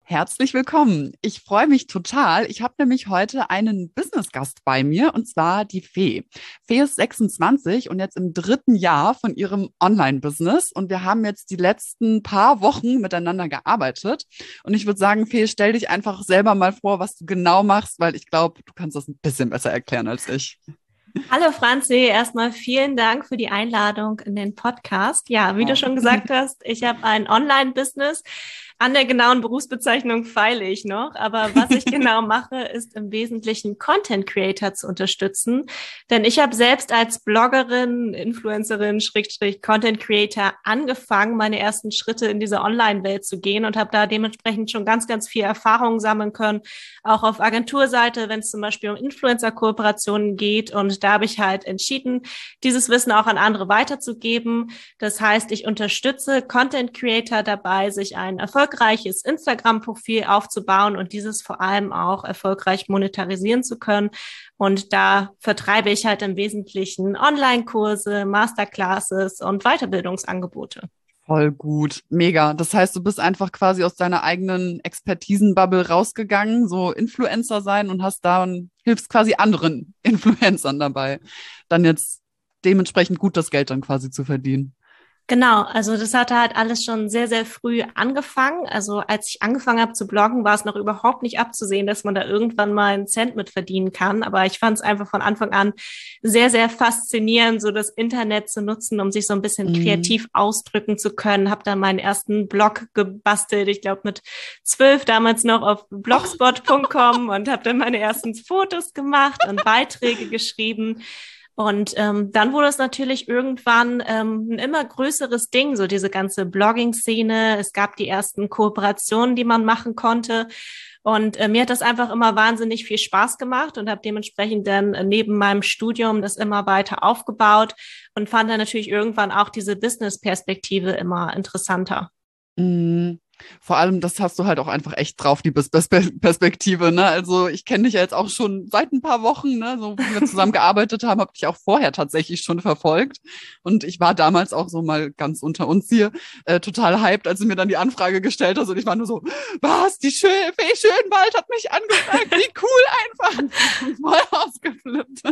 Herzlich willkommen. Ich freue mich total. Ich habe nämlich heute einen Business-Gast bei mir und zwar die Fee. Fee ist 26 und jetzt im dritten Jahr von ihrem Online-Business und wir haben jetzt die letzten paar Wochen miteinander gearbeitet. Und ich würde sagen, Fee, stell dich einfach selber mal vor, was du genau machst, weil ich glaube, du kannst das ein bisschen besser erklären als ich. Hallo Franzi, erstmal vielen Dank für die Einladung in den Podcast. Ja, wie du Oh. schon gesagt hast, ich habe ein Online-Business. An der genauen Berufsbezeichnung feile ich noch, aber was ich genau mache, ist im Wesentlichen Content Creator zu unterstützen. Denn ich habe selbst als Bloggerin, Influencerin, Schrägstrich Content Creator angefangen, meine ersten Schritte in diese Online-Welt zu gehen und habe da dementsprechend schon ganz, ganz viel Erfahrung sammeln können, auch auf Agenturseite, wenn es zum Beispiel um Influencer-Kooperationen geht. Und da habe ich halt entschieden, dieses Wissen auch an andere weiterzugeben. Das heißt, ich unterstütze Content Creator dabei, sich ein erfolgreiches Instagram-Profil aufzubauen und dieses vor allem auch erfolgreich monetarisieren zu können. Und da vertreibe ich halt im Wesentlichen Online-Kurse, Masterclasses und Weiterbildungsangebote. Voll gut, mega. Das heißt, du bist einfach quasi aus deiner eigenen Expertisenbubble rausgegangen, so Influencer sein und hast da und hilfst quasi anderen Influencern dabei, dann jetzt dementsprechend gut das Geld dann quasi zu verdienen. Genau, also das hatte halt alles schon sehr, sehr früh angefangen. Also als ich angefangen habe zu bloggen, war es noch überhaupt nicht abzusehen, dass man da irgendwann mal einen Cent mit verdienen kann. Aber ich fand es einfach von Anfang an sehr, sehr faszinierend, so das Internet zu nutzen, um sich so ein bisschen Mm. kreativ ausdrücken zu können. Habe dann meinen ersten Blog gebastelt, ich glaube mit 12 damals noch auf blogspot.com und habe dann meine ersten Fotos gemacht und Beiträge geschrieben. Und dann wurde es natürlich irgendwann ein immer größeres Ding, so diese ganze Blogging-Szene. Es gab die ersten Kooperationen, die man machen konnte. Und mir hat das einfach immer wahnsinnig viel Spaß gemacht und habe dementsprechend dann neben meinem Studium das immer weiter aufgebaut und fand dann natürlich irgendwann auch diese Business-Perspektive immer interessanter. Mm. Vor allem, das hast du halt auch einfach echt drauf, die Perspektive, ne? Also ich kenne dich ja jetzt auch schon seit ein paar Wochen, ne? So wie wir zusammen gearbeitet haben, habe dich auch vorher tatsächlich schon verfolgt. Und ich war damals auch so mal ganz unter uns hier total hyped, als du mir dann die Anfrage gestellt hast. Und ich war nur so, was? Die Fee Schönwald hat mich angefragt, wie cool einfach. Voll ausgeflippt.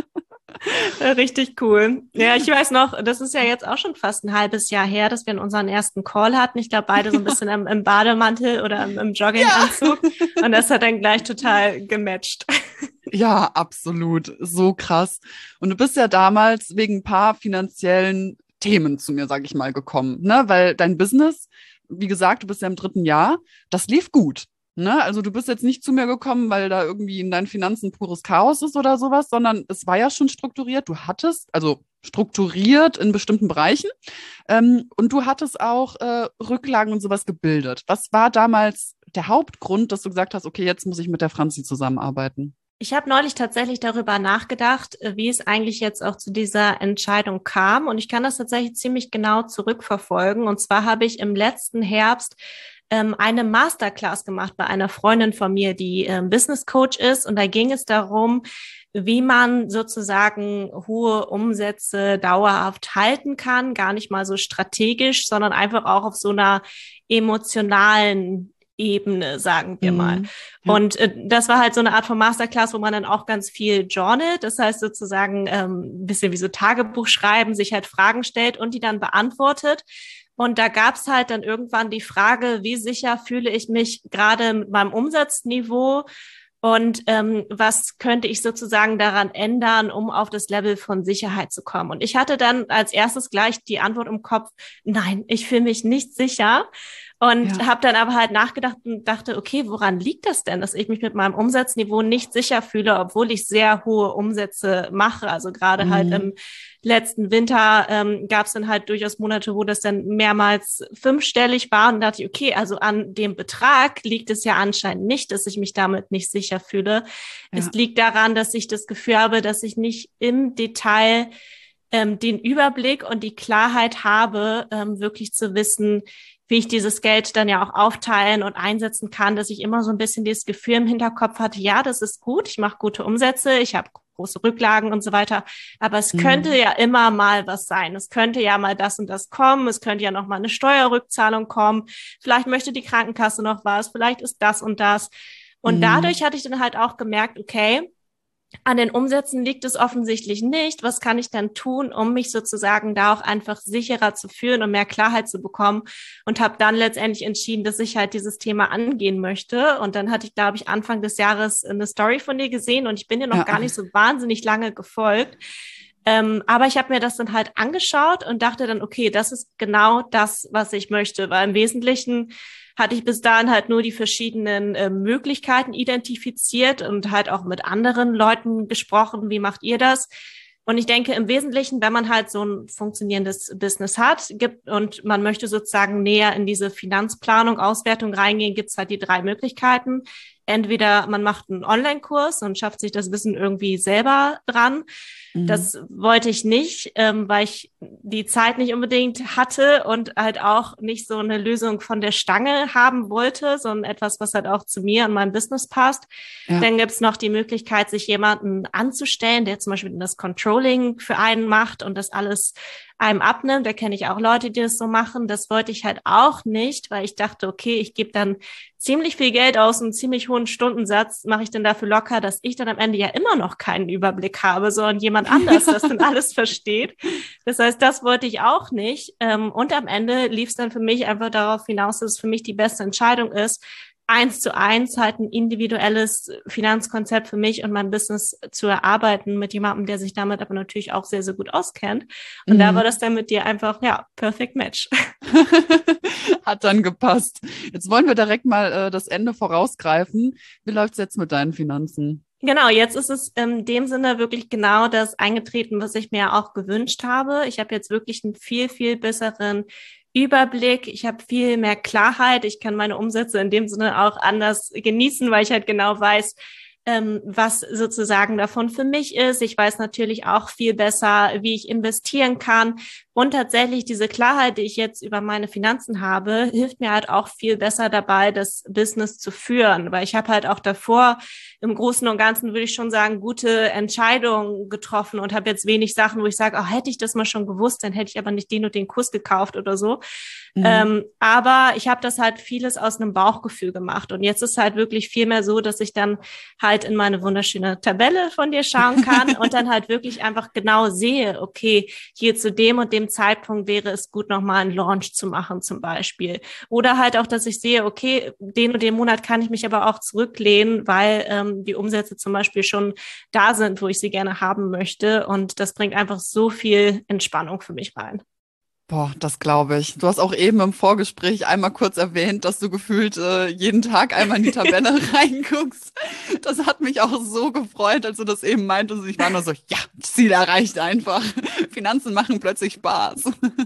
Richtig cool. Ja, ich weiß noch, das ist ja jetzt auch schon fast ein halbes Jahr her, dass wir unseren ersten Call hatten. Ich glaube, beide so ein bisschen im Bademantel oder im Ja. Jogginganzug. Und das hat dann gleich total gematcht. Ja, absolut. So krass. Und du bist ja damals wegen ein paar finanziellen Themen zu mir, sag ich mal, gekommen, ne? Weil dein Business, wie gesagt, du bist ja im dritten Jahr, das lief gut. Ne? Also du bist jetzt nicht zu mir gekommen, weil da irgendwie in deinen Finanzen pures Chaos ist oder sowas, sondern es war ja schon strukturiert. Du hattest, also strukturiert in bestimmten Bereichen, und du hattest auch Rücklagen und sowas gebildet. Was war damals der Hauptgrund, dass du gesagt hast, okay, jetzt muss ich mit der Franzi zusammenarbeiten? Ich habe neulich tatsächlich darüber nachgedacht, wie es eigentlich jetzt auch zu dieser Entscheidung kam. Und ich kann das tatsächlich ziemlich genau zurückverfolgen. Und zwar habe ich im letzten Herbst eine Masterclass gemacht bei einer Freundin von mir, die Business Coach ist. Und da ging es darum, wie man sozusagen hohe Umsätze dauerhaft halten kann, gar nicht mal so strategisch, sondern einfach auch auf so einer emotionalen Ebene, sagen wir mal. Mhm. Ja. Und das war halt so eine Art von Masterclass, wo man dann auch ganz viel journalt, das heißt sozusagen ein bisschen wie so Tagebuch schreiben, sich halt Fragen stellt und die dann beantwortet. Und da gab's halt dann irgendwann die Frage, wie sicher fühle ich mich gerade mit meinem Umsatzniveau und was könnte ich sozusagen daran ändern, um auf das Level von Sicherheit zu kommen? Und ich hatte dann als erstes gleich die Antwort im Kopf, nein, ich fühle mich nicht sicher. Und Ja. habe dann aber halt nachgedacht und dachte, okay, woran liegt das denn, dass ich mich mit meinem Umsatzniveau nicht sicher fühle, obwohl ich sehr hohe Umsätze mache? Also gerade halt Mhm. im letzten Winter gab es dann halt durchaus Monate, wo das dann mehrmals fünfstellig war und dachte ich, okay, also an dem Betrag liegt es ja anscheinend nicht, dass ich mich damit nicht sicher fühle. Es Ja. liegt daran, dass ich das Gefühl habe, dass ich nicht im Detail den Überblick und die Klarheit habe, wirklich zu wissen, wie ich dieses Geld dann ja auch aufteilen und einsetzen kann, dass ich immer so ein bisschen dieses Gefühl im Hinterkopf hatte, ja, das ist gut, ich mache gute Umsätze, ich habe große Rücklagen und so weiter. Aber es könnte ja immer mal was sein. Es könnte ja mal das und das kommen. Es könnte ja noch mal eine Steuerrückzahlung kommen. Vielleicht möchte die Krankenkasse noch was. Vielleicht ist das und das. Und dadurch hatte ich dann halt auch gemerkt, okay, an den Umsätzen liegt es offensichtlich nicht. Was kann ich dann tun, um mich sozusagen da auch einfach sicherer zu fühlen und mehr Klarheit zu bekommen? Und habe dann letztendlich entschieden, dass ich halt dieses Thema angehen möchte. Und dann hatte ich, glaube ich, Anfang des Jahres eine Story von dir gesehen und ich bin dir noch gar nicht so wahnsinnig lange gefolgt. Aber ich habe mir das dann halt angeschaut und dachte dann, okay, das ist genau das, was ich möchte. Weil im Wesentlichen hatte ich bis dahin halt nur die verschiedenen Möglichkeiten identifiziert und halt auch mit anderen Leuten gesprochen, wie macht ihr das? Und ich denke im Wesentlichen, wenn man halt so ein funktionierendes Business hat und man möchte sozusagen näher in diese Finanzplanung, Auswertung reingehen, gibt's halt die 3 Möglichkeiten. Entweder man macht einen Online-Kurs und schafft sich das Wissen irgendwie selber dran. Das wollte ich nicht, weil ich die Zeit nicht unbedingt hatte und halt auch nicht so eine Lösung von der Stange haben wollte, sondern etwas, was halt auch zu mir und meinem Business passt. Ja. Dann gibt's noch die Möglichkeit, sich jemanden anzustellen, der zum Beispiel das Controlling für einen macht und das alles einem abnimmt. Da kenne ich auch Leute, die das so machen. Das wollte ich halt auch nicht, weil ich dachte, okay, ich gebe dann ziemlich viel Geld aus, einen ziemlich hohen Stundensatz mache ich dann dafür locker, dass ich dann am Ende ja immer noch keinen Überblick habe, sondern jemand anders das dann alles versteht. Das heißt, das wollte ich auch nicht. Und am Ende lief es dann für mich einfach darauf hinaus, dass es für mich die beste Entscheidung ist, 1:1 halt ein individuelles Finanzkonzept für mich und mein Business zu erarbeiten mit jemandem, der sich damit aber natürlich auch sehr, sehr gut auskennt. Und da war das dann mit dir einfach, ja, perfect match. Hat dann gepasst. Jetzt wollen wir direkt mal das Ende vorausgreifen. Wie läuft's jetzt mit deinen Finanzen? Genau, jetzt ist es in dem Sinne wirklich genau das eingetreten, was ich mir auch gewünscht habe. Ich habe jetzt wirklich einen viel, viel besseren Überblick. Ich habe viel mehr Klarheit. Ich kann meine Umsätze in dem Sinne auch anders genießen, weil ich halt genau weiß, was sozusagen davon für mich ist. Ich weiß natürlich auch viel besser, wie ich investieren kann. Und tatsächlich diese Klarheit, die ich jetzt über meine Finanzen habe, hilft mir halt auch viel besser dabei, das Business zu führen. Weil ich habe halt auch davor im Großen und Ganzen, würde ich schon sagen, gute Entscheidungen getroffen und habe jetzt wenig Sachen, wo ich sage, oh, hätte ich das mal schon gewusst, dann hätte ich aber nicht den und den Kurs gekauft oder so. Aber ich habe das halt vieles aus einem Bauchgefühl gemacht. Und jetzt ist halt wirklich viel mehr so, dass ich dann halt in meine wunderschöne Tabelle von dir schauen kann und dann halt wirklich einfach genau sehe, okay, hier zu dem und dem Zeitpunkt wäre es gut, nochmal einen Launch zu machen zum Beispiel. Oder halt auch, dass ich sehe, okay, den und den Monat kann ich mich aber auch zurücklehnen, weil die Umsätze zum Beispiel schon da sind, wo ich sie gerne haben möchte. Und das bringt einfach so viel Entspannung für mich rein. Boah, das glaube ich. Du hast auch eben im Vorgespräch einmal kurz erwähnt, dass du gefühlt jeden Tag einmal in die Tabelle reinguckst. Das hat mich auch so gefreut, als du das eben meintest. Ich war nur so, ja, Ziel erreicht einfach. Finanzen machen plötzlich Spaß.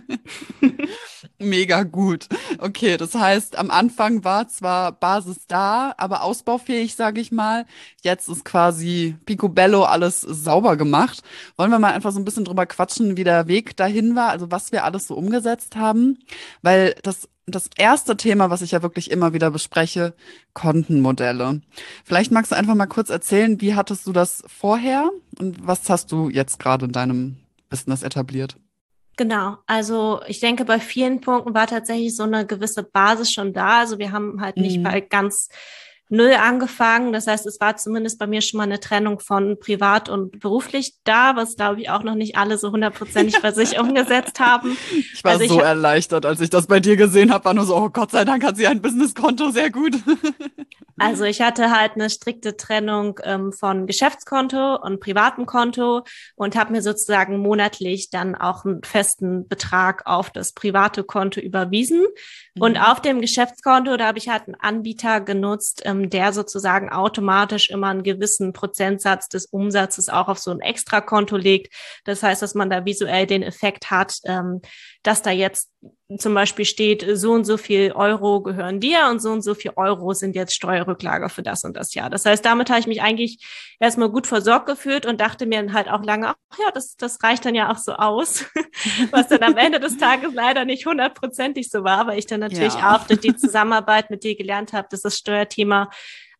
Mega gut. Okay, das heißt, am Anfang war zwar Basis da, aber ausbaufähig, sage ich mal. Jetzt ist quasi picobello alles sauber gemacht. Wollen wir mal einfach so ein bisschen drüber quatschen, wie der Weg dahin war, also was wir alles so umgesetzt haben? Weil das erste Thema, was ich ja wirklich immer wieder bespreche, Kontenmodelle. Vielleicht magst du einfach mal kurz erzählen, wie hattest du das vorher und was hast du jetzt gerade in deinem Business etabliert? Genau, also ich denke, bei vielen Punkten war tatsächlich so eine gewisse Basis schon da. Also wir haben halt nicht bei ganz null angefangen. Das heißt, es war zumindest bei mir schon mal eine Trennung von privat und beruflich da, was, glaube ich, auch noch nicht alle so 100%ig bei sich umgesetzt haben. Ich war so erleichtert, als ich das bei dir gesehen habe, war nur so, oh Gott sei Dank hat sie ein Businesskonto, sehr gut. Also ich hatte halt eine strikte Trennung von Geschäftskonto und privatem Konto und habe mir sozusagen monatlich dann auch einen festen Betrag auf das private Konto überwiesen. Und auf dem Geschäftskonto, da habe ich halt einen Anbieter genutzt, der sozusagen automatisch immer einen gewissen Prozentsatz des Umsatzes auch auf so ein Extrakonto legt. Das heißt, dass man da visuell den Effekt hat, dass da jetzt zum Beispiel steht, so und so viel Euro gehören dir und so viel Euro sind jetzt Steuerrücklage für das und das Jahr. Das heißt, damit habe ich mich eigentlich erstmal gut versorgt gefühlt und dachte mir dann halt auch lange, ach ja, das reicht dann ja auch so aus, was dann am Ende des Tages leider nicht 100%ig so war, weil ich dann natürlich auch durch die Zusammenarbeit mit dir gelernt habe, dass das Steuerthema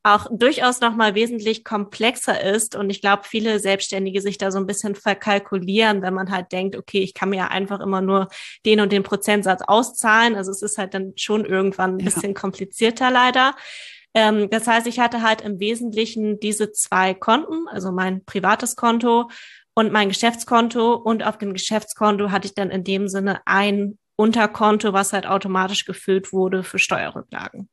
auch durchaus nochmal wesentlich komplexer ist. Und ich glaube, viele Selbstständige sich da so ein bisschen verkalkulieren, wenn man halt denkt, okay, ich kann mir ja einfach immer nur den und den Prozentsatz auszahlen. Also es ist halt dann schon irgendwann ein bisschen komplizierter leider. Das heißt, ich hatte halt im Wesentlichen diese 2 Konten, also mein privates Konto und mein Geschäftskonto. Und auf dem Geschäftskonto hatte ich dann in dem Sinne ein Unterkonto, was halt automatisch gefüllt wurde für Steuerrücklagen.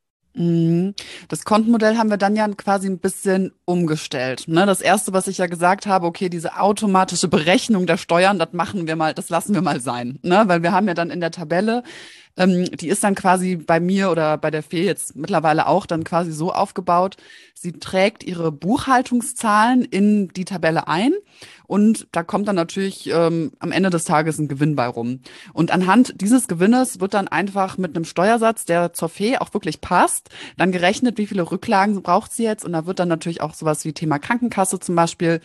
Das Kontenmodell haben wir dann ja quasi ein bisschen umgestellt. Ne? Das erste, was ich ja gesagt habe, okay, diese automatische Berechnung der Steuern, das lassen wir mal sein. Ne? Weil wir haben ja dann in der Tabelle, die ist dann quasi bei mir oder bei der Fee jetzt mittlerweile auch dann quasi so aufgebaut, sie trägt ihre Buchhaltungszahlen in die Tabelle ein und da kommt dann natürlich am Ende des Tages ein Gewinn bei rum. Und anhand dieses Gewinnes wird dann einfach mit einem Steuersatz, der zur Fee auch wirklich passt, dann gerechnet, wie viele Rücklagen braucht sie jetzt. Und da wird dann natürlich auch sowas wie Thema Krankenkasse zum Beispiel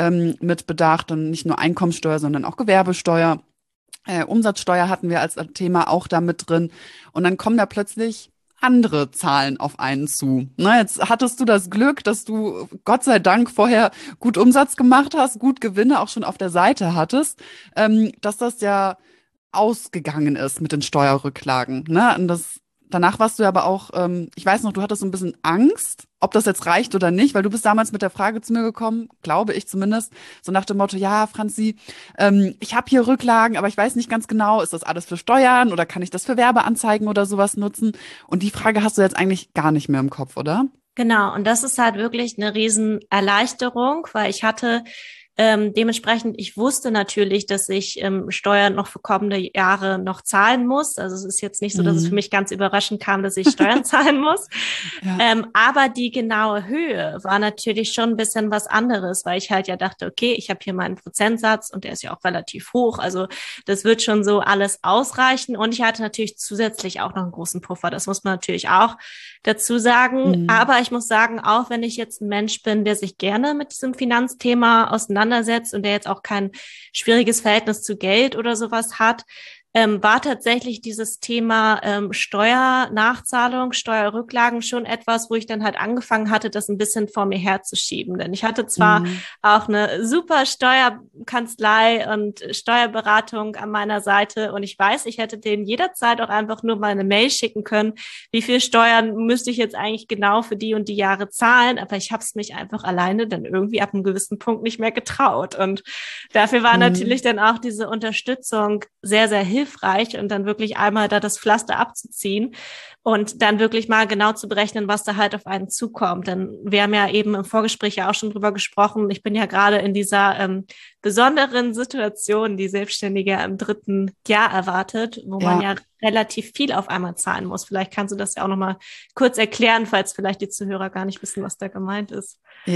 mit bedacht und nicht nur Einkommensteuer, sondern auch Gewerbesteuer. Umsatzsteuer hatten wir als Thema auch da mit drin. Und dann kommen da plötzlich andere Zahlen auf einen zu. Na, jetzt hattest du das Glück, dass du Gott sei Dank vorher gut Umsatz gemacht hast, gut Gewinne auch schon auf der Seite hattest, dass das ja ausgegangen ist mit den Steuerrücklagen. Ne? Und danach warst du ja aber auch, ich weiß noch, du hattest so ein bisschen Angst, ob das jetzt reicht oder nicht, weil du bist damals mit der Frage zu mir gekommen, glaube ich zumindest, so nach dem Motto, ja, Franzi, ich habe hier Rücklagen, aber ich weiß nicht ganz genau, ist das alles für Steuern oder kann ich das für Werbeanzeigen oder sowas nutzen? Und die Frage hast du jetzt eigentlich gar nicht mehr im Kopf, oder? Genau, und das ist halt wirklich eine Riesenerleichterung, weil ich hatte dementsprechend, ich wusste natürlich, dass ich Steuern noch für kommende Jahre noch zahlen muss. Also es ist jetzt nicht so, dass es für mich ganz überraschend kam, dass ich Steuern zahlen muss. Ja. Aber die genaue Höhe war natürlich schon ein bisschen was anderes, weil ich halt ja dachte, okay, ich habe hier meinen Prozentsatz und der ist ja auch relativ hoch. Also das wird schon so alles ausreichen. Und ich hatte natürlich zusätzlich auch noch einen großen Puffer. Das muss man natürlich auch dazu sagen. Aber ich muss sagen, auch wenn ich jetzt ein Mensch bin, der sich gerne mit diesem Finanzthema auseinandersetzt und der jetzt auch kein schwieriges Verhältnis zu Geld oder sowas hat, war tatsächlich dieses Thema Steuernachzahlung, Steuerrücklagen schon etwas, wo ich dann halt angefangen hatte, das ein bisschen vor mir herzuschieben. Denn ich hatte zwar auch eine super Steuerkanzlei und Steuerberatung an meiner Seite und ich weiß, ich hätte denen jederzeit auch einfach nur mal eine Mail schicken können, wie viel Steuern müsste ich jetzt eigentlich genau für die und die Jahre zahlen, aber ich habe es mich einfach alleine dann irgendwie ab einem gewissen Punkt nicht mehr getraut. Und dafür war natürlich dann auch diese Unterstützung sehr, sehr hilfreich und dann wirklich einmal da das Pflaster abzuziehen und dann wirklich mal genau zu berechnen, was da halt auf einen zukommt. Denn wir haben ja eben im Vorgespräch ja auch schon drüber gesprochen. Ich bin ja gerade in dieser besonderen Situation, die Selbstständige im 3. Jahr erwartet, wo man ja relativ viel auf einmal zahlen muss. Vielleicht kannst du das ja auch nochmal kurz erklären, falls vielleicht die Zuhörer gar nicht wissen, was da gemeint ist.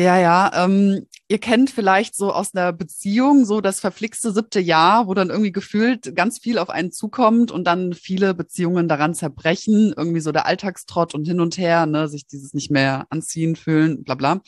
Ja, ihr kennt vielleicht so aus einer Beziehung so das verflixte 7. Jahr, wo dann irgendwie gefühlt ganz viel auf einen zukommt und dann viele Beziehungen daran zerbrechen, irgendwie so der Alltagstrott und hin und her, ne, sich dieses nicht mehr anziehen, fühlen, bla bla.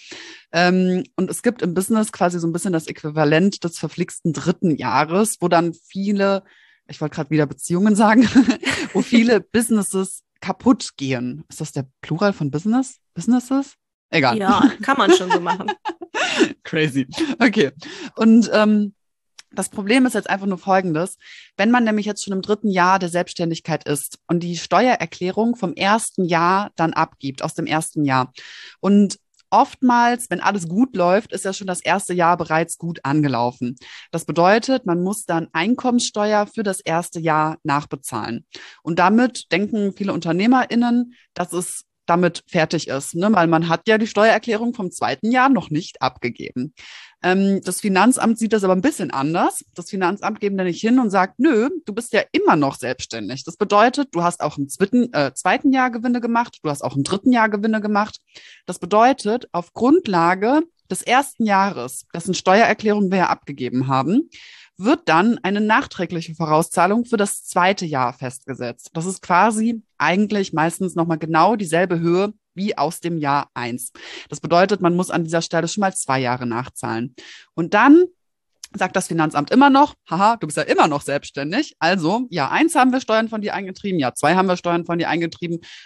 Und es gibt im Business quasi so ein bisschen das Äquivalent des verflixten 3. Jahres, wo dann viele, ich wollte gerade wieder Beziehungen sagen, wo viele Businesses kaputt gehen. Ist das der Plural von Business? Businesses? Egal. Ja, kann man schon so machen. Crazy. Okay. Und das Problem ist jetzt einfach nur Folgendes. Wenn man nämlich jetzt schon im 3. Jahr der Selbstständigkeit ist und die Steuererklärung vom 1. Jahr dann abgibt, aus dem 1. Jahr. Und oftmals, wenn alles gut läuft, ist ja schon das 1. Jahr bereits gut angelaufen. Das bedeutet, man muss dann Einkommensteuer für das 1. Jahr nachbezahlen. Und damit denken viele UnternehmerInnen, dass es damit fertig ist, ne? Weil man hat ja die Steuererklärung vom 2. Jahr noch nicht abgegeben. Das Finanzamt sieht das aber ein bisschen anders. Das Finanzamt geht da nicht hin und sagt, nö, du bist ja immer noch selbstständig. Das bedeutet, du hast auch im 2. Jahr Gewinne gemacht, du hast auch im 3. Jahr Gewinne gemacht. Das bedeutet, auf Grundlage des 1. Jahres, dessen Steuererklärung wir ja abgegeben haben, wird dann eine nachträgliche Vorauszahlung für das 2. Jahr festgesetzt. Das ist quasi eigentlich meistens nochmal genau dieselbe Höhe wie aus dem Jahr 1. Das bedeutet, man muss an dieser Stelle schon mal 2 Jahre nachzahlen. Und dann sagt das Finanzamt immer noch, haha, du bist ja immer noch selbstständig. Also, Jahr 1 haben wir Steuern von dir eingetrieben, Jahr 2 haben wir Steuern von dir eingetrieben.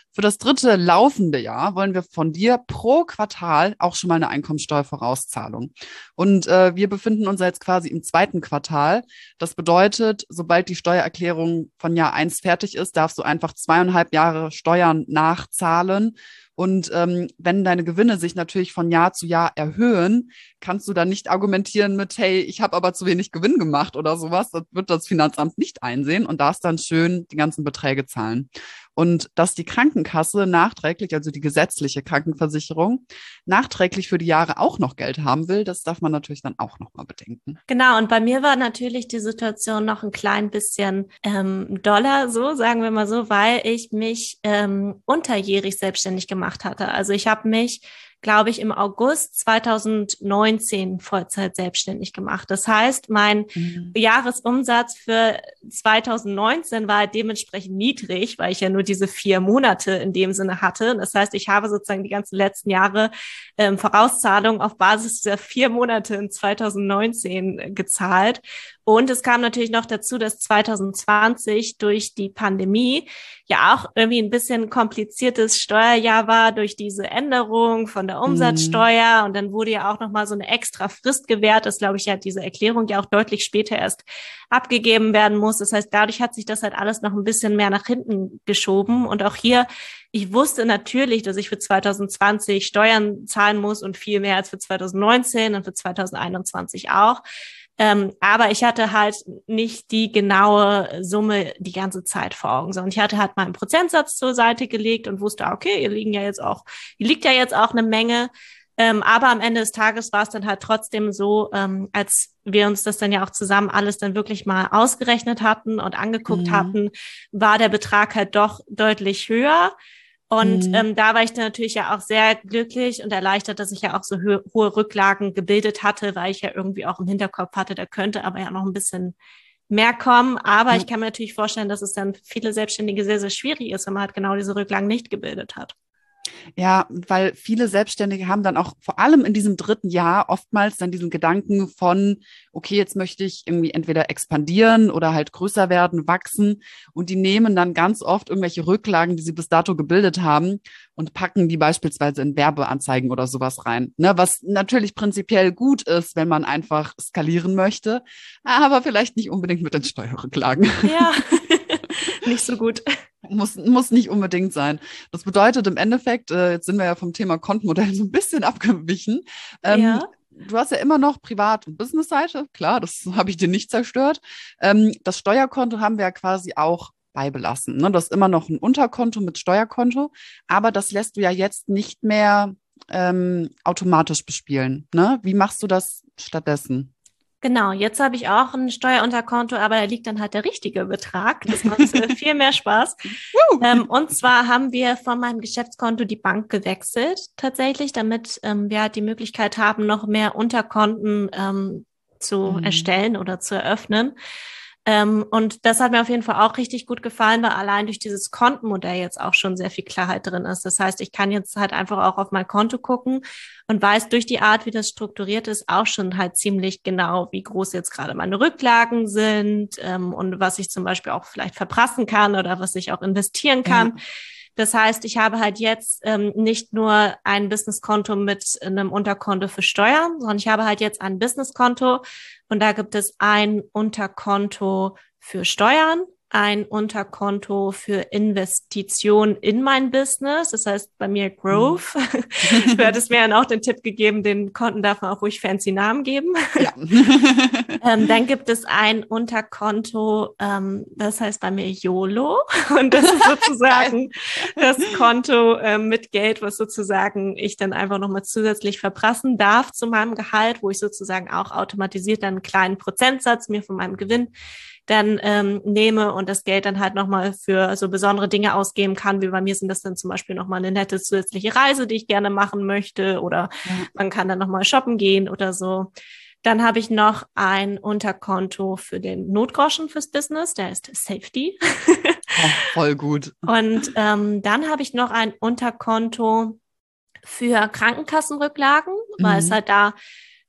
Für das dritte laufende Jahr wollen wir von dir pro Quartal auch schon mal eine Einkommensteuervorauszahlung. Und wir befinden uns jetzt quasi im zweiten Quartal. Das bedeutet, sobald die Steuererklärung von Jahr 1 fertig ist, darfst du einfach 2,5 Jahre Steuern nachzahlen. Und wenn deine Gewinne sich natürlich von Jahr zu Jahr erhöhen, kannst du dann nicht argumentieren mit, hey, ich habe aber zu wenig Gewinn gemacht oder sowas. Das wird das Finanzamt nicht einsehen und darfst dann schön die ganzen Beträge zahlen. Und dass die Krankenkasse nachträglich, also die gesetzliche Krankenversicherung, nachträglich für die Jahre auch noch Geld haben will, das darf man natürlich dann auch noch mal bedenken. Genau, und bei mir war natürlich die Situation noch ein klein bisschen doller, so sagen wir mal so, weil ich mich unterjährig selbstständig gemacht hatte. Also ich habe mich, glaube ich, im August 2019 Vollzeit selbstständig gemacht. Das heißt, mein Jahresumsatz für 2019 war dementsprechend niedrig, weil ich ja nur diese 4 Monate in dem Sinne hatte. Das heißt, ich habe sozusagen die ganzen letzten Jahre Vorauszahlungen auf Basis dieser 4 Monate in 2019 gezahlt. Und es kam natürlich noch dazu, dass 2020 durch die Pandemie ja auch irgendwie ein bisschen kompliziertes Steuerjahr war durch diese Änderung von der Umsatzsteuer. Und dann wurde ja auch nochmal so eine extra Frist gewährt, dass, glaube ich, ja diese Erklärung ja auch deutlich später erst abgegeben werden muss. Das heißt, dadurch hat sich das halt alles noch ein bisschen mehr nach hinten geschoben. Und auch hier, ich wusste natürlich, dass ich für 2020 Steuern zahlen muss und viel mehr als für 2019 und für 2021 auch. Aber ich hatte halt nicht die genaue Summe die ganze Zeit vor Augen, sondern ich hatte halt mal einen Prozentsatz zur Seite gelegt und wusste, okay, hier liegt ja jetzt auch eine Menge. Aber am Ende des Tages war es dann halt trotzdem so, als wir uns das dann ja auch zusammen alles dann wirklich mal ausgerechnet hatten und angeguckt hatten, war der Betrag halt doch deutlich höher. Und da war ich dann natürlich ja auch sehr glücklich und erleichtert, dass ich ja auch so hohe Rücklagen gebildet hatte, weil ich ja irgendwie auch im Hinterkopf hatte, da könnte aber ja noch ein bisschen mehr kommen. Aber ich kann mir natürlich vorstellen, dass es dann für viele Selbstständige sehr, sehr schwierig ist, wenn man halt genau diese Rücklagen nicht gebildet hat. Ja, weil viele Selbstständige haben dann auch vor allem in diesem dritten Jahr oftmals dann diesen Gedanken von, okay, jetzt möchte ich irgendwie entweder expandieren oder halt größer werden, wachsen. Und die nehmen dann ganz oft irgendwelche Rücklagen, die sie bis dato gebildet haben und packen die beispielsweise in Werbeanzeigen oder sowas rein. Ne, was natürlich prinzipiell gut ist, wenn man einfach skalieren möchte, aber vielleicht nicht unbedingt mit den Steuerrücklagen. Ja, nicht so gut. Muss nicht unbedingt sein. Das bedeutet im Endeffekt, jetzt sind wir ja vom Thema Kontenmodell so ein bisschen abgewichen. Ja. Du hast ja immer noch Privat- und Businessseite, klar, das habe ich dir nicht zerstört. Das Steuerkonto haben wir ja quasi auch beibelassen. Ne? Das ist immer noch ein Unterkonto mit Steuerkonto, aber das lässt du ja jetzt nicht mehr automatisch bespielen. Ne? Wie machst du das stattdessen? Genau, jetzt habe ich auch ein Steuerunterkonto, aber da liegt dann halt der richtige Betrag. Das macht viel mehr Spaß. Und zwar haben wir von meinem Geschäftskonto die Bank gewechselt, tatsächlich, damit wir halt die Möglichkeit haben, noch mehr Unterkonten zu erstellen oder zu eröffnen. Und das hat mir auf jeden Fall auch richtig gut gefallen, weil allein durch dieses Kontenmodell jetzt auch schon sehr viel Klarheit drin ist. Das heißt, ich kann jetzt halt einfach auch auf mein Konto gucken und weiß durch die Art, wie das strukturiert ist, auch schon halt ziemlich genau, wie groß jetzt gerade meine Rücklagen sind und was ich zum Beispiel auch vielleicht verprassen kann oder was ich auch investieren kann. Ja. Das heißt, ich habe halt jetzt nicht nur ein Businesskonto mit einem Unterkonto für Steuern, sondern ich habe halt jetzt ein Businesskonto und da gibt es ein Unterkonto für Steuern, ein Unterkonto für Investitionen in mein Business, das heißt bei mir Growth. Du hattest mir dann auch den Tipp gegeben, den Konten darf man auch ruhig fancy Namen geben. Ja. Dann gibt es ein Unterkonto, das heißt bei mir YOLO und das ist sozusagen das Konto mit Geld, was sozusagen ich dann einfach nochmal zusätzlich verprassen darf zu meinem Gehalt, wo ich sozusagen auch automatisiert dann einen kleinen Prozentsatz mir von meinem Gewinn dann nehme und das Geld dann halt nochmal für so besondere Dinge ausgeben kann, wie bei mir sind das dann zum Beispiel nochmal eine nette zusätzliche Reise, die ich gerne machen möchte oder man kann dann nochmal shoppen gehen oder so. Dann habe ich noch ein Unterkonto für den Notgroschen fürs Business, der ist Safety. Oh, voll gut. Und dann habe ich noch ein Unterkonto für Krankenkassenrücklagen, weil es halt da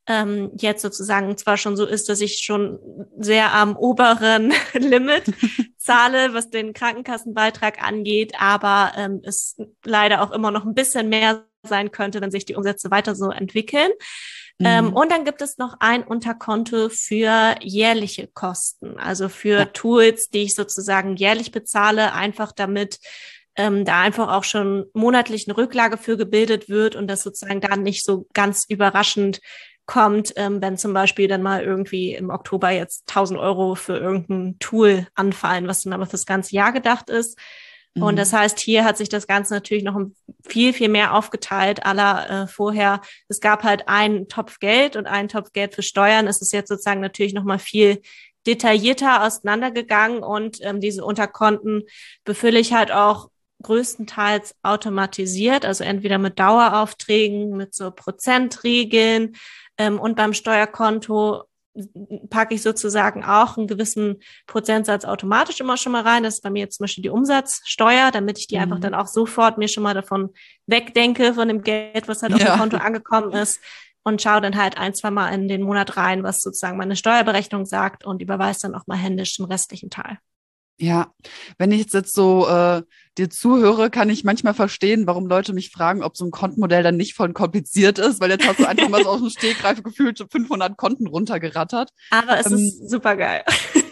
jetzt sozusagen zwar schon so ist, dass ich schon sehr am oberen Limit zahle, was den Krankenkassenbeitrag angeht, aber es leider auch immer noch ein bisschen mehr sein könnte, wenn sich die Umsätze weiter so entwickeln. Und dann gibt es noch ein Unterkonto für jährliche Kosten, also für Tools, die ich sozusagen jährlich bezahle, einfach damit da einfach auch schon monatlich eine Rücklage für gebildet wird und das sozusagen dann nicht so ganz überraschend kommt, wenn zum Beispiel dann mal irgendwie im Oktober jetzt 1.000 € für irgendein Tool anfallen, was dann aber fürs ganze Jahr gedacht ist. Und das heißt, hier hat sich das Ganze natürlich noch viel, viel mehr aufgeteilt aller vorher. Es gab halt einen Topf Geld und einen Topf Geld für Steuern. Es ist jetzt sozusagen natürlich noch mal viel detaillierter auseinandergegangen und diese Unterkonten befülle ich halt auch größtenteils automatisiert, also entweder mit Daueraufträgen, mit so Prozentregeln und beim Steuerkonto packe ich sozusagen auch einen gewissen Prozentsatz automatisch immer schon mal rein. Das ist bei mir jetzt zum Beispiel die Umsatzsteuer, damit ich die einfach dann auch sofort mir schon mal davon wegdenke, von dem Geld, was halt auf dem Konto angekommen ist und schaue dann halt 1-2 Mal in den Monat rein, was sozusagen meine Steuerberechnung sagt und überweise dann auch mal händisch den restlichen Teil. Ja, wenn ich jetzt so dir zuhöre, kann ich manchmal verstehen, warum Leute mich fragen, ob so ein Kontenmodell dann nicht voll kompliziert ist, weil jetzt hast du einfach mal so aus dem Stegreif gefühlt 500 Konten runtergerattert. Aber es ist super geil.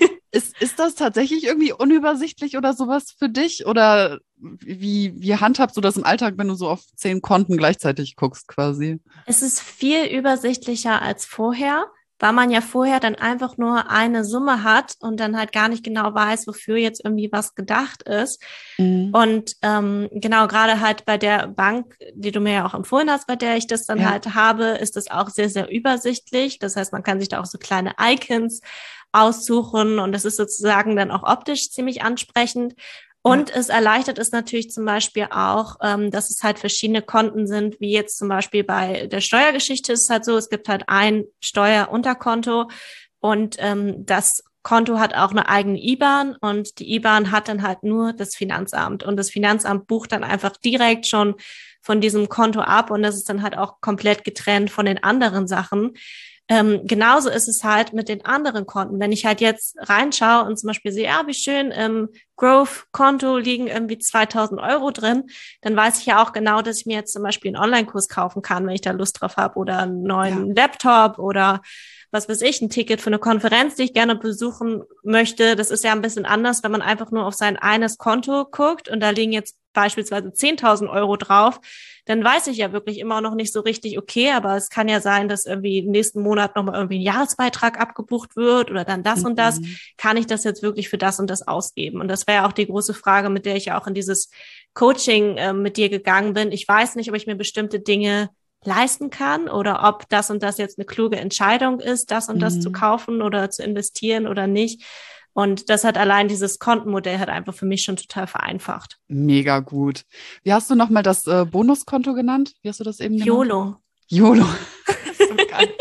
Ist das tatsächlich irgendwie unübersichtlich oder sowas für dich? Oder wie handhabst du das im Alltag, wenn du so auf 10 Konten gleichzeitig guckst quasi? Es ist viel übersichtlicher als vorher, weil man ja vorher dann einfach nur eine Summe hat und dann halt gar nicht genau weiß, wofür jetzt irgendwie was gedacht ist. Und genau, gerade halt bei der Bank, die du mir ja auch empfohlen hast, bei der ich das dann halt habe, ist das auch sehr, sehr übersichtlich. Das heißt, man kann sich da auch so kleine Icons aussuchen und das ist sozusagen dann auch optisch ziemlich ansprechend. Und es erleichtert es natürlich zum Beispiel auch, dass es halt verschiedene Konten sind, wie jetzt zum Beispiel bei der Steuergeschichte ist es halt so, es gibt halt ein Steuerunterkonto und das Konto hat auch eine eigene IBAN und die IBAN hat dann halt nur das Finanzamt und das Finanzamt bucht dann einfach direkt schon von diesem Konto ab und das ist dann halt auch komplett getrennt von den anderen Sachen. Genauso ist es halt mit den anderen Konten. Wenn ich halt jetzt reinschaue und zum Beispiel sehe, wie schön, im Growth-Konto liegen irgendwie 2.000 € drin, dann weiß ich ja auch genau, dass ich mir jetzt zum Beispiel einen Online-Kurs kaufen kann, wenn ich da Lust drauf habe oder einen neuen Laptop oder was weiß ich, ein Ticket für eine Konferenz, die ich gerne besuchen möchte. Das ist ja ein bisschen anders, wenn man einfach nur auf sein eines Konto guckt und da liegen jetzt beispielsweise 10.000 € drauf, dann weiß ich ja wirklich immer noch nicht so richtig, okay, aber es kann ja sein, dass irgendwie nächsten Monat nochmal irgendwie ein Jahresbeitrag abgebucht wird oder dann das und das. Kann ich das jetzt wirklich für das und das ausgeben? Und das wäre ja auch die große Frage, mit der ich ja auch in dieses Coaching mit dir gegangen bin. Ich weiß nicht, ob ich mir bestimmte Dinge leisten kann oder ob das und das jetzt eine kluge Entscheidung ist, das und das zu kaufen oder zu investieren oder nicht. Und das hat allein dieses Kontenmodell hat einfach für mich schon total vereinfacht. Mega gut. Wie hast du nochmal das Bonuskonto genannt? Wie hast du das eben genannt? YOLO. YOLO. So geil.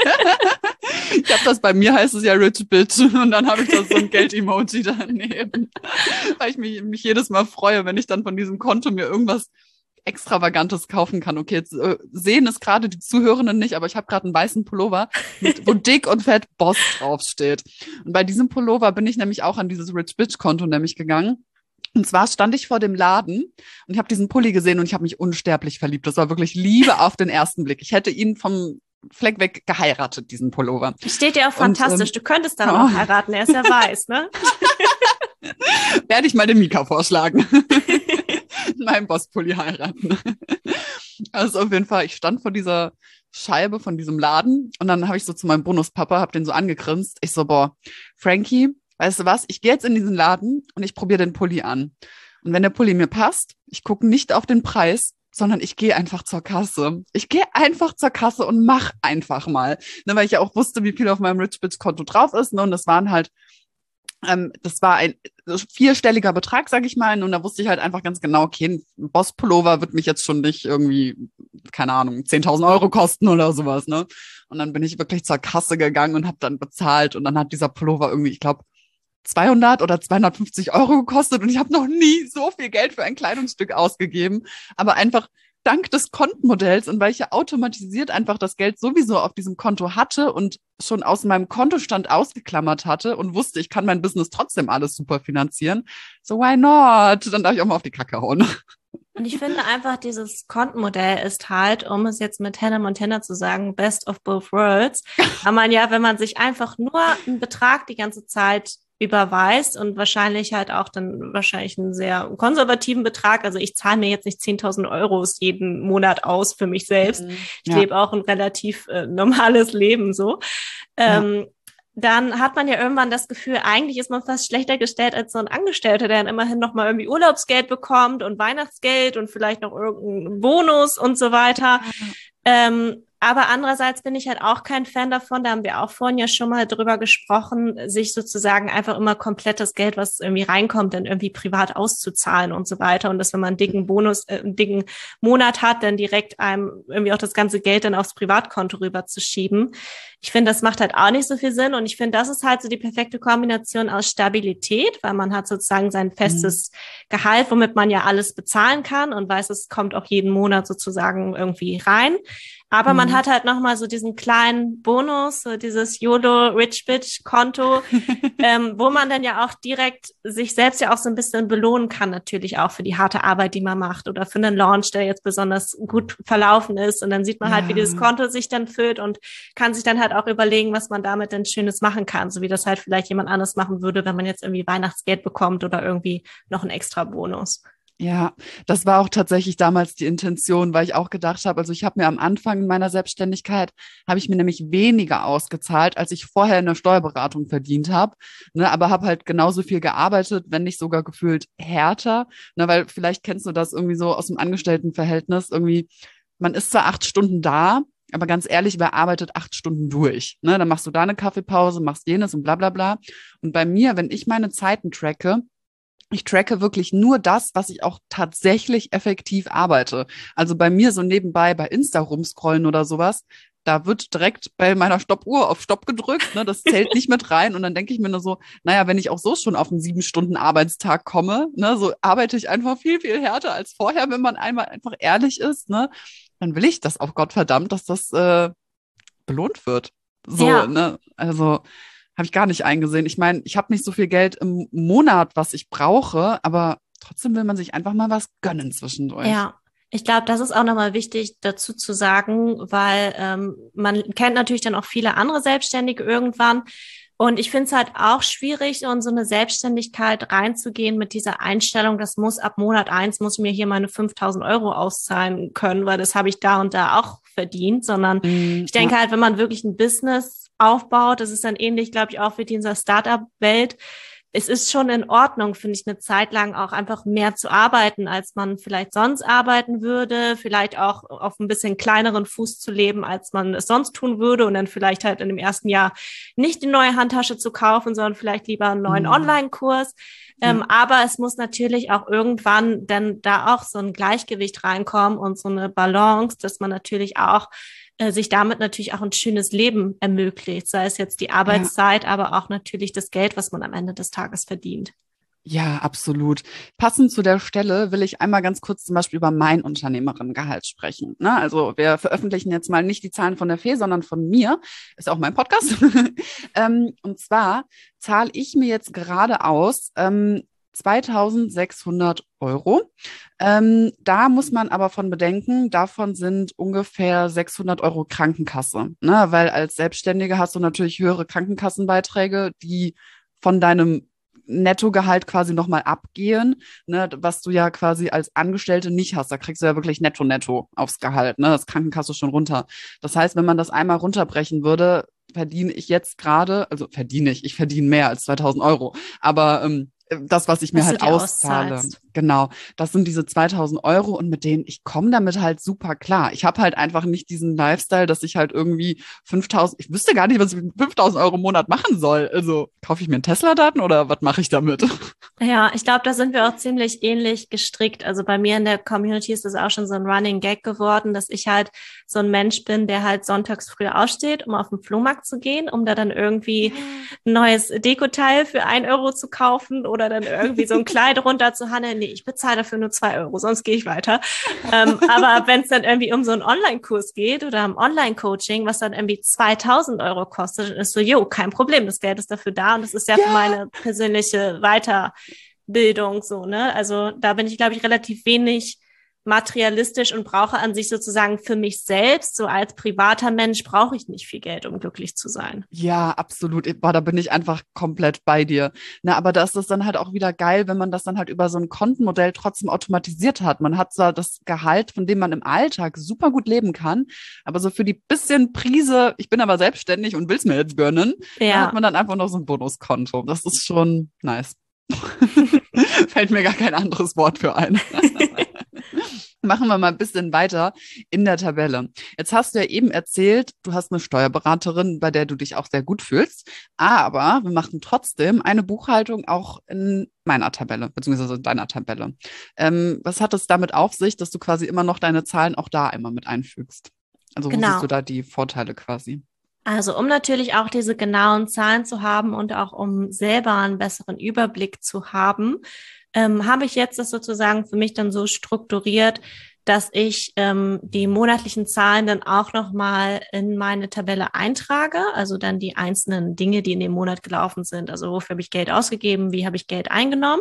Ich habe das, bei mir heißt es ja Rich Bitch und dann habe ich da so ein Geld-Emoji daneben, weil ich mich jedes Mal freue, wenn ich dann von diesem Konto mir irgendwas Extravagantes kaufen kann. Okay, jetzt sehen es gerade die Zuhörenden nicht, aber ich habe gerade einen weißen Pullover, wo dick und fett Boss draufsteht. Und bei diesem Pullover bin ich nämlich auch an dieses Rich Bitch Konto nämlich gegangen. Und zwar stand ich vor dem Laden und ich habe diesen Pulli gesehen und ich habe mich unsterblich verliebt. Das war wirklich Liebe auf den ersten Blick. Ich hätte ihn vom Fleck weg geheiratet, diesen Pullover. Steht dir auch fantastisch. Du könntest dann auch heiraten. Er ist ja weiß, ne? Werde ich mal dem Mika vorschlagen. Meinen Bosspulli heiraten. Also auf jeden Fall, ich stand vor dieser Scheibe von diesem Laden und dann habe ich so zu meinem Bonuspapa, habe den so angegrinst. Ich so, boah, Frankie, weißt du was, ich gehe jetzt in diesen Laden und ich probiere den Pulli an. Und wenn der Pulli mir passt, ich gucke nicht auf den Preis, sondern ich gehe einfach zur Kasse. Ich gehe einfach zur Kasse und mach einfach mal. Ne, weil ich ja auch wusste, wie viel auf meinem Rich Bitch Konto drauf ist. Ne, und das waren halt das war ein 4-stelliger Betrag, sag ich mal. Und da wusste ich halt einfach ganz genau, okay, ein Boss-Pullover wird mich jetzt schon nicht irgendwie, keine Ahnung, 10.000 € kosten oder sowas, ne? Und dann bin ich wirklich zur Kasse gegangen und habe dann bezahlt. Und dann hat dieser Pullover irgendwie, ich glaube, 200 oder 250 € gekostet. Und ich habe noch nie so viel Geld für ein Kleidungsstück ausgegeben. Aber einfach dank des Kontenmodells und weil ich ja automatisiert einfach das Geld sowieso auf diesem Konto hatte und schon aus meinem Kontostand ausgeklammert hatte und wusste, ich kann mein Business trotzdem alles super finanzieren. So, why not? Dann darf ich auch mal auf die Kacke hauen. Und ich finde einfach, dieses Kontenmodell ist halt, um es jetzt mit Hannah Montana zu sagen, best of both worlds, weil man ja, wenn man sich einfach nur einen Betrag die ganze Zeit überweist und wahrscheinlich halt auch dann wahrscheinlich einen sehr konservativen Betrag. Also ich zahle mir jetzt nicht 10.000 Euros jeden Monat aus für mich selbst. Ich lebe auch ein relativ normales Leben so. Dann hat man ja irgendwann das Gefühl, eigentlich ist man fast schlechter gestellt als so ein Angestellter, der dann immerhin noch mal irgendwie Urlaubsgeld bekommt und Weihnachtsgeld und vielleicht noch irgendeinen Bonus und so weiter. Aber andererseits bin ich halt auch kein Fan davon, da haben wir auch vorhin ja schon mal drüber gesprochen, sich sozusagen einfach immer komplett das Geld, was irgendwie reinkommt, dann irgendwie privat auszuzahlen und so weiter. Und dass, wenn man einen dicken Bonus, einen dicken Monat hat, dann direkt einem irgendwie auch das ganze Geld dann aufs Privatkonto rüberzuschieben. Ich finde, das macht halt auch nicht so viel Sinn. Und ich finde, das ist halt so die perfekte Kombination aus Stabilität, weil man hat sozusagen sein festes Gehalt, womit man ja alles bezahlen kann und weiß, es kommt auch jeden Monat sozusagen irgendwie rein. Aber man hat halt nochmal so diesen kleinen Bonus, so dieses YOLO Rich Bitch Konto, wo man dann ja auch direkt sich selbst ja auch so ein bisschen belohnen kann, natürlich auch für die harte Arbeit, die man macht oder für einen Launch, der jetzt besonders gut verlaufen ist. Und dann sieht man halt, wie dieses Konto sich dann füllt und kann sich dann halt auch überlegen, was man damit denn Schönes machen kann, so wie das halt vielleicht jemand anderes machen würde, wenn man jetzt irgendwie Weihnachtsgeld bekommt oder irgendwie noch einen extra Bonus. Ja, das war auch tatsächlich damals die Intention, weil ich auch gedacht habe, also ich habe mir am Anfang meiner Selbstständigkeit, habe ich mir nämlich weniger ausgezahlt, als ich vorher in der Steuerberatung verdient habe, ne, aber habe halt genauso viel gearbeitet, wenn nicht sogar gefühlt härter, ne, weil vielleicht kennst du das irgendwie so aus dem Angestelltenverhältnis, irgendwie, man ist zwar 8 Stunden da, aber ganz ehrlich, wer arbeitet 8 Stunden durch? Ne, dann machst du da eine Kaffeepause, machst jenes und bla bla bla. Und bei mir, wenn ich meine Zeiten tracke, ich tracke wirklich nur das, was ich auch tatsächlich effektiv arbeite. Also bei mir so nebenbei bei Insta rumscrollen oder sowas, da wird direkt bei meiner Stoppuhr auf Stopp gedrückt, ne, das zählt nicht mit rein. Und dann denke ich mir nur so, naja, wenn ich auch so schon auf einen 7 Stunden Arbeitstag komme, ne, so arbeite ich einfach viel, viel härter als vorher, wenn man einmal einfach ehrlich ist, ne, dann will ich das auf Gott verdammt, dass das belohnt wird. So, ne, also habe ich gar nicht eingesehen. Ich meine, ich habe nicht so viel Geld im Monat, was ich brauche, aber trotzdem will man sich einfach mal was gönnen zwischendurch. Ja, ich glaube, das ist auch nochmal wichtig dazu zu sagen, weil man kennt natürlich dann auch viele andere Selbstständige irgendwann. Und ich finde es halt auch schwierig, so in so eine Selbstständigkeit reinzugehen mit dieser Einstellung, das muss ab Monat 1 muss ich mir hier meine 5.000 Euro auszahlen können, weil das habe ich da und da auch verdient, sondern ich denke halt, wenn man wirklich ein Business aufbaut, das ist dann ähnlich, glaube ich, auch wie in dieser Startup-Welt. Es ist schon in Ordnung, finde ich, eine Zeit lang auch einfach mehr zu arbeiten, als man vielleicht sonst arbeiten würde, vielleicht auch auf ein bisschen kleineren Fuß zu leben, als man es sonst tun würde und dann vielleicht halt in dem ersten Jahr nicht die neue Handtasche zu kaufen, sondern vielleicht lieber einen neuen Online-Kurs. Aber es muss natürlich auch irgendwann dann da auch so ein Gleichgewicht reinkommen und so eine Balance, dass man natürlich auch sich damit natürlich auch ein schönes Leben ermöglicht, sei es jetzt die Arbeitszeit, aber auch natürlich das Geld, was man am Ende des Tages verdient. Ja, absolut. Passend zu der Stelle will ich einmal ganz kurz zum Beispiel über mein Unternehmerinnengehalt sprechen. Ne? Also wir veröffentlichen jetzt mal nicht die Zahlen von der Fee, sondern von mir. Ist auch mein Podcast. Und zwar zahle ich mir jetzt gerade aus 2.600 Euro. Da muss man aber von bedenken, davon sind ungefähr 600 Euro Krankenkasse. Ne? Weil als Selbstständige hast du natürlich höhere Krankenkassenbeiträge, die von deinem Nettogehalt quasi nochmal abgehen, ne, was du ja quasi als Angestellte nicht hast. Da kriegst du ja wirklich netto aufs Gehalt, ne, das Krankenkasse schon runter. Das heißt, wenn man das einmal runterbrechen würde, verdiene ich jetzt gerade, also ich verdiene mehr als 2.000 Euro, aber das, was ich mir halt auszahle, genau, das sind diese 2.000 Euro und mit denen, ich komme damit halt super klar. Ich habe halt einfach nicht diesen Lifestyle, dass ich halt irgendwie 5.000, ich wüsste gar nicht, was ich mit 5.000 Euro im Monat machen soll. Also kaufe ich mir einen Tesla-Daten oder was mache ich damit? Ja, ich glaube, da sind wir auch ziemlich ähnlich gestrickt. Also bei mir in der Community ist das auch schon so ein Running Gag geworden, dass ich halt so ein Mensch bin, der halt sonntags früh aufsteht, um auf den Flohmarkt zu gehen, um da dann irgendwie ein neues Dekoteil für 1 Euro zu kaufen oder dann irgendwie so ein Kleid runterzuhandeln. Nee, ich bezahle dafür nur 2 €, sonst gehe ich weiter. Aber wenn es dann irgendwie um so einen Online-Kurs geht oder um Online-Coaching, was dann irgendwie 2.000 € kostet, dann ist so, kein Problem, das Geld ist dafür da und das ist ja für meine persönliche Weiterbildung so, ne? Also da bin ich, glaube ich, relativ wenig materialistisch und brauche an sich sozusagen für mich selbst, so als privater Mensch, brauche ich nicht viel Geld, um glücklich zu sein. Ja, absolut. Boah, da bin ich einfach komplett bei dir. Na, aber da ist das dann halt auch wieder geil, wenn man das dann halt über so ein Kontenmodell trotzdem automatisiert hat. Man hat zwar das Gehalt, von dem man im Alltag super gut leben kann, aber so für die bisschen Prise, ich bin aber selbstständig und will es mir jetzt gönnen, da hat man dann einfach noch so ein Bonuskonto. Das ist schon nice. Fällt mir gar kein anderes Wort für ein. Machen wir mal ein bisschen weiter in der Tabelle. Jetzt hast du ja eben erzählt, du hast eine Steuerberaterin, bei der du dich auch sehr gut fühlst. Aber wir machen trotzdem eine Buchhaltung auch in meiner Tabelle, beziehungsweise in deiner Tabelle. Was hat es damit auf sich, dass du quasi immer noch deine Zahlen auch da immer mit einfügst? Also wo siehst du da die Vorteile quasi? Also um natürlich auch diese genauen Zahlen zu haben und auch um selber einen besseren Überblick zu haben, habe ich jetzt das sozusagen für mich dann so strukturiert, dass ich die monatlichen Zahlen dann auch nochmal in meine Tabelle eintrage, also dann die einzelnen Dinge, die in dem Monat gelaufen sind. Also wofür habe ich Geld ausgegeben, wie habe ich Geld eingenommen.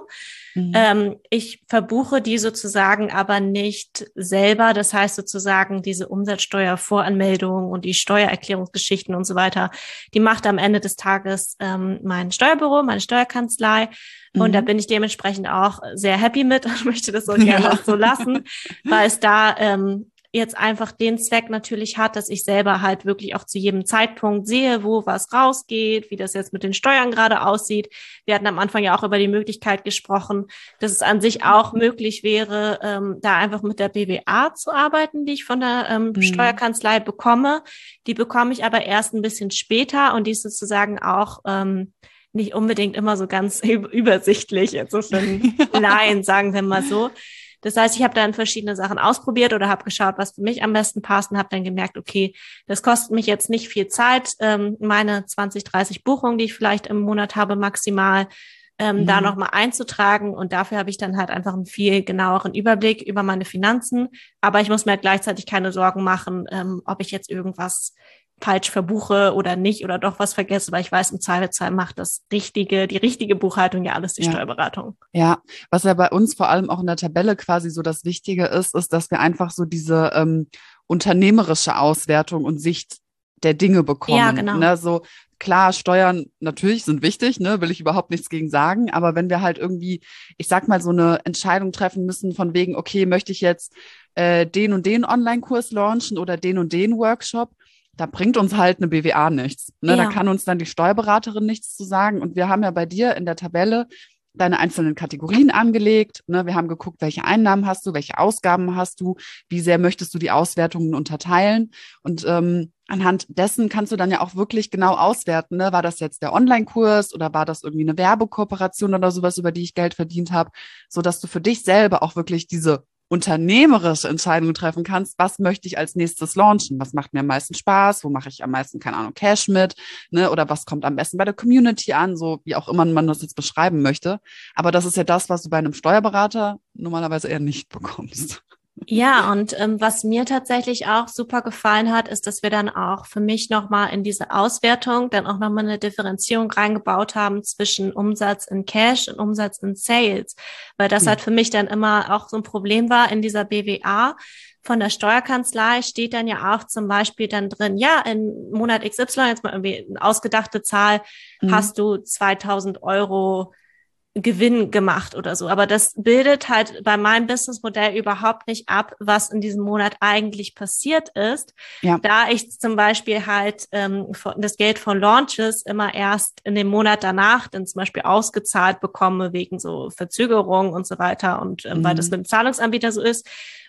Ich verbuche die sozusagen aber nicht selber. Das heißt sozusagen diese Umsatzsteuervoranmeldung und die Steuererklärungsgeschichten und so weiter, die macht am Ende des Tages mein Steuerbüro, meine Steuerkanzlei. Und da bin ich dementsprechend auch sehr happy mit und möchte das auch gerne so lassen, weil es da jetzt einfach den Zweck natürlich hat, dass ich selber halt wirklich auch zu jedem Zeitpunkt sehe, wo was rausgeht, wie das jetzt mit den Steuern gerade aussieht. Wir hatten am Anfang ja auch über die Möglichkeit gesprochen, dass es an sich auch möglich wäre, da einfach mit der BWA zu arbeiten, die ich von der Steuerkanzlei bekomme. Die bekomme ich aber erst ein bisschen später und die ist sozusagen auch nicht unbedingt immer so ganz übersichtlich, jetzt so für einen Laien, sagen wir mal so. Das heißt, ich habe dann verschiedene Sachen ausprobiert oder habe geschaut, was für mich am besten passt und habe dann gemerkt, okay, das kostet mich jetzt nicht viel Zeit, meine 20, 30 Buchungen, die ich vielleicht im Monat habe, maximal da nochmal einzutragen. Und dafür habe ich dann halt einfach einen viel genaueren Überblick über meine Finanzen. Aber ich muss mir halt gleichzeitig keine Sorgen machen, ob ich jetzt irgendwas falsch verbuche oder nicht oder doch was vergesse, weil ich weiß, im Zweifelsfall macht die richtige Buchhaltung ja alles die Steuerberatung. Ja, was ja bei uns vor allem auch in der Tabelle quasi so das Wichtige ist, dass wir einfach so diese unternehmerische Auswertung und Sicht der Dinge bekommen. Ja, genau. Ne? So klar, Steuern natürlich sind wichtig, ne, will ich überhaupt nichts gegen sagen, aber wenn wir halt irgendwie, ich sag mal, so eine Entscheidung treffen müssen von wegen, okay, möchte ich jetzt den und den Online-Kurs launchen oder den und den Workshop, da bringt uns halt eine BWA nichts. Ne? Ja. Da kann uns dann die Steuerberaterin nichts zu sagen. Und wir haben ja bei dir in der Tabelle deine einzelnen Kategorien angelegt. Ne? Wir haben geguckt, welche Einnahmen hast du, welche Ausgaben hast du, wie sehr möchtest du die Auswertungen unterteilen. Und anhand dessen kannst du dann ja auch wirklich genau auswerten, ne? War das jetzt der Online-Kurs oder war das irgendwie eine Werbekooperation oder sowas, über die ich Geld verdient habe, sodass du für dich selber auch wirklich diese unternehmerische Entscheidungen treffen kannst, was möchte ich als nächstes launchen, was macht mir am meisten Spaß, wo mache ich am meisten, keine Ahnung, Cash mit, ne, oder was kommt am besten bei der Community an, so wie auch immer man das jetzt beschreiben möchte. Aber das ist ja das, was du bei einem Steuerberater normalerweise eher nicht bekommst. Ja, und was mir tatsächlich auch super gefallen hat, ist, dass wir dann auch für mich nochmal in diese Auswertung dann auch nochmal eine Differenzierung reingebaut haben zwischen Umsatz in Cash und Umsatz in Sales, weil das halt für mich dann immer auch so ein Problem war in dieser BWA. Von der Steuerkanzlei steht dann ja auch zum Beispiel dann drin, ja, in Monat XY, jetzt mal irgendwie eine ausgedachte Zahl, hast du 2.000 € Gewinn gemacht oder so. Aber das bildet halt bei meinem Businessmodell überhaupt nicht ab, was in diesem Monat eigentlich passiert ist. Ja. Da ich zum Beispiel halt das Geld von Launches immer erst in dem Monat danach dann zum Beispiel ausgezahlt bekomme, wegen so Verzögerung und so weiter und weil das mit dem Zahlungsanbieter so ist.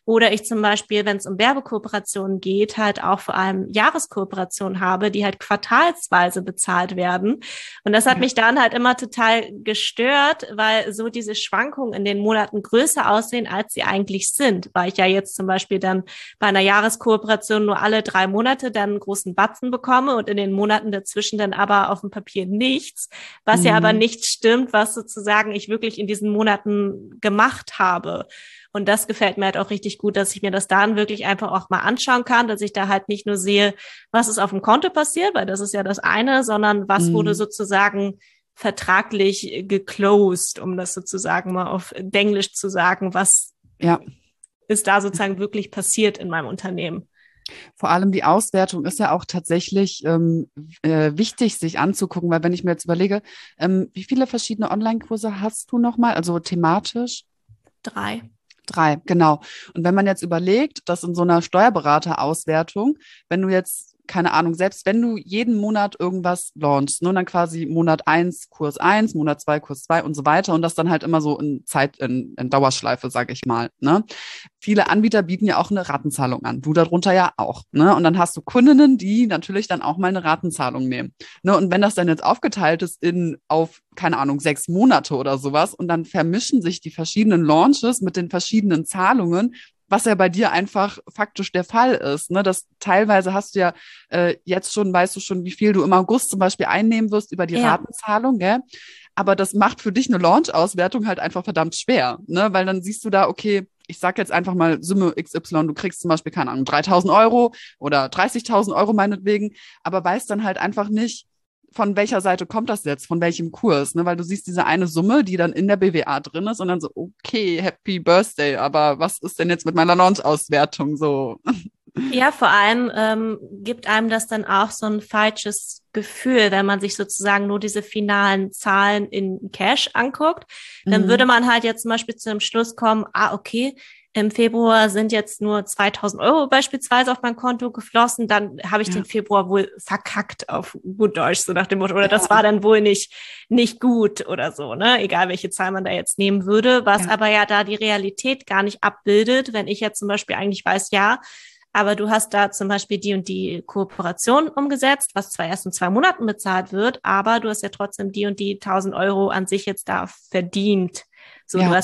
Oder ich zum Beispiel, wenn es um Werbekooperationen geht, halt auch vor allem Jahreskooperationen habe, die halt quartalsweise bezahlt werden. Und das hat mich dann halt immer total gestört, weil so diese Schwankungen in den Monaten größer aussehen, als sie eigentlich sind. Weil ich ja jetzt zum Beispiel dann bei einer Jahreskooperation nur alle 3 Monate dann einen großen Batzen bekomme und in den Monaten dazwischen dann aber auf dem Papier nichts, was ja aber nicht stimmt, was sozusagen ich wirklich in diesen Monaten gemacht habe. Und das gefällt mir halt auch richtig gut, dass ich mir das dann wirklich einfach auch mal anschauen kann, dass ich da halt nicht nur sehe, was ist auf dem Konto passiert, weil das ist ja das eine, sondern was wurde sozusagen vertraglich geclosed, um das sozusagen mal auf Englisch zu sagen, was ist da sozusagen wirklich passiert in meinem Unternehmen. Vor allem die Auswertung ist ja auch tatsächlich wichtig, sich anzugucken, weil wenn ich mir jetzt überlege, wie viele verschiedene Online-Kurse hast du nochmal, also thematisch? 3. 3, genau. Und wenn man jetzt überlegt, dass in so einer Steuerberaterauswertung, wenn du jetzt, keine Ahnung, selbst wenn du jeden Monat irgendwas launchst, nur dann quasi Monat 1, Kurs 1, Monat 2, Kurs 2 und so weiter und das dann halt immer so in Dauerschleife, sage ich mal, ne? Viele Anbieter bieten ja auch eine Ratenzahlung an, du darunter ja auch, ne? Und dann hast du Kundinnen, die natürlich dann auch mal eine Ratenzahlung nehmen, ne? Und wenn das dann jetzt aufgeteilt ist auf, keine Ahnung, 6 Monate oder sowas und dann vermischen sich die verschiedenen Launches mit den verschiedenen Zahlungen, was ja bei dir einfach faktisch der Fall ist, ne? Das teilweise hast du ja jetzt schon, weißt du schon, wie viel du im August zum Beispiel einnehmen wirst über die Ratenzahlung, gell? Aber das macht für dich eine Launch-Auswertung halt einfach verdammt schwer, ne? Weil dann siehst du da, okay, ich sag jetzt einfach mal Summe XY, du kriegst zum Beispiel, keine Ahnung, 3.000 Euro oder 30.000 Euro meinetwegen, aber weißt dann halt einfach nicht, von welcher Seite kommt das jetzt, von welchem Kurs, ne? Weil du siehst diese eine Summe, die dann in der BWA drin ist und dann so, okay, Happy Birthday, aber was ist denn jetzt mit meiner Launch-Auswertung so? Ja, vor allem gibt einem das dann auch so ein falsches Gefühl, wenn man sich sozusagen nur diese finalen Zahlen in Cash anguckt. Dann würde man halt jetzt zum Beispiel zu dem Schluss kommen, okay, im Februar sind jetzt nur 2.000 Euro beispielsweise auf mein Konto geflossen, dann habe ich den Februar wohl verkackt auf gut Deutsch, so nach dem Motto, oder das war dann wohl nicht gut oder so, ne? Egal, welche Zahl man da jetzt nehmen würde, was aber ja da die Realität gar nicht abbildet, wenn ich jetzt zum Beispiel eigentlich weiß, aber du hast da zum Beispiel die und die Kooperation umgesetzt, was zwar erst in 2 Monaten bezahlt wird, aber du hast ja trotzdem die und die 1.000 Euro an sich jetzt da verdient. So, du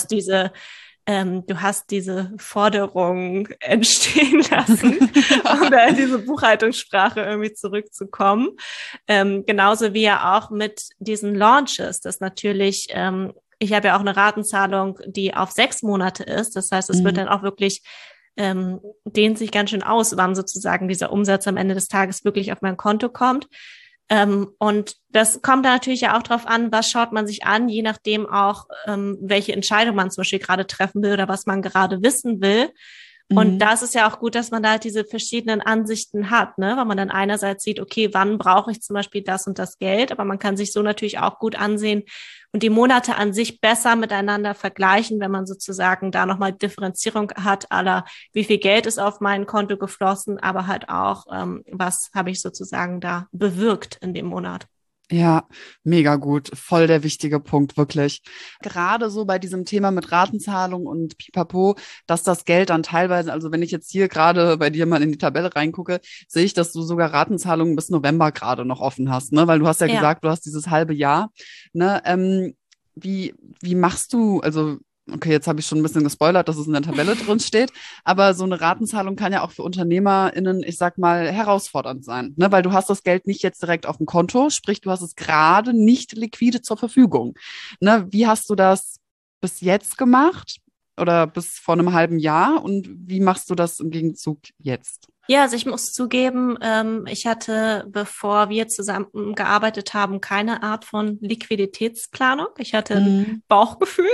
hast diese Forderung entstehen lassen, um da in diese Buchhaltungssprache irgendwie zurückzukommen. Genauso wie ja auch mit diesen Launches, das natürlich, ich habe ja auch eine Ratenzahlung, die auf 6 Monate ist. Das heißt, es wird dann auch wirklich dehnt sich ganz schön aus, wann sozusagen dieser Umsatz am Ende des Tages wirklich auf mein Konto kommt. Und das kommt da natürlich ja auch drauf an, was schaut man sich an, je nachdem auch, welche Entscheidung man zum Beispiel gerade treffen will oder was man gerade wissen will. Und da ist es ja auch gut, dass man da halt diese verschiedenen Ansichten hat, ne? Weil man dann einerseits sieht, okay, wann brauche ich zum Beispiel das und das Geld, aber man kann sich so natürlich auch gut ansehen und die Monate an sich besser miteinander vergleichen, wenn man sozusagen da nochmal Differenzierung hat, wie viel Geld ist auf mein Konto geflossen, aber halt auch, was habe ich sozusagen da bewirkt in dem Monat. Ja, mega gut. Voll der wichtige Punkt, wirklich. Gerade so bei diesem Thema mit Ratenzahlung und Pipapo, dass das Geld dann teilweise, also wenn ich jetzt hier gerade bei dir mal in die Tabelle reingucke, sehe ich, dass du sogar Ratenzahlungen bis November gerade noch offen hast, ne? Weil du hast ja gesagt, du hast dieses halbe Jahr, ne? Wie machst du, also okay, jetzt habe ich schon ein bisschen gespoilert, dass es in der Tabelle drin steht, aber so eine Ratenzahlung kann ja auch für UnternehmerInnen, ich sag mal, herausfordernd sein, ne? Weil du hast das Geld nicht jetzt direkt auf dem Konto, sprich, du hast es gerade nicht liquide zur Verfügung, ne? Wie hast du das bis jetzt gemacht oder bis vor einem halben Jahr und wie machst du das im Gegenzug jetzt? Ja, also ich muss zugeben, ich hatte, bevor wir zusammen gearbeitet haben, keine Art von Liquiditätsplanung. Ich hatte ein Bauchgefühl,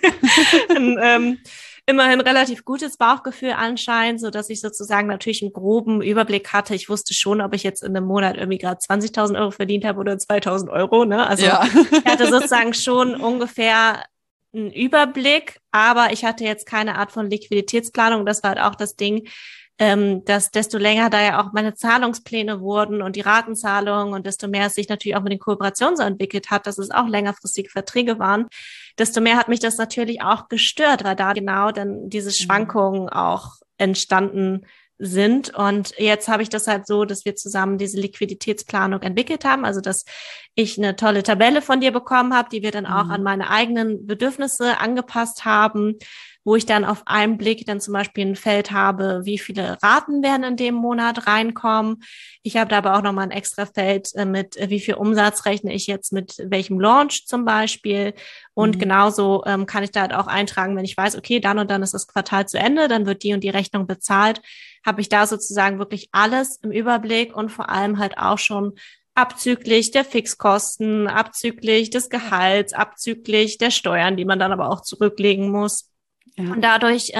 ein immerhin relativ gutes Bauchgefühl anscheinend, so dass ich sozusagen natürlich einen groben Überblick hatte. Ich wusste schon, ob ich jetzt in einem Monat irgendwie gerade 20.000 Euro verdient habe oder 2.000 Euro, ne? Also ich hatte sozusagen schon ungefähr einen Überblick, aber ich hatte jetzt keine Art von Liquiditätsplanung. Das war halt auch das Ding. dass desto länger da ja auch meine Zahlungspläne wurden und die Ratenzahlungen und desto mehr es sich natürlich auch mit den Kooperationen so entwickelt hat, dass es auch längerfristige Verträge waren, desto mehr hat mich das natürlich auch gestört, weil da genau dann diese Schwankungen auch entstanden sind. Und jetzt habe ich das halt so, dass wir zusammen diese Liquiditätsplanung entwickelt haben, also dass ich eine tolle Tabelle von dir bekommen habe, die wir dann auch an meine eigenen Bedürfnisse angepasst haben, wo ich dann auf einen Blick dann zum Beispiel ein Feld habe, wie viele Raten werden in dem Monat reinkommen. Ich habe da aber auch nochmal ein extra Feld mit, wie viel Umsatz rechne ich jetzt mit welchem Launch zum Beispiel. Und genauso kann ich da halt auch eintragen, wenn ich weiß, okay, dann und dann ist das Quartal zu Ende, dann wird die und die Rechnung bezahlt, habe ich da sozusagen wirklich alles im Überblick und vor allem halt auch schon abzüglich der Fixkosten, abzüglich des Gehalts, abzüglich der Steuern, die man dann aber auch zurücklegen muss. Ja. Und dadurch,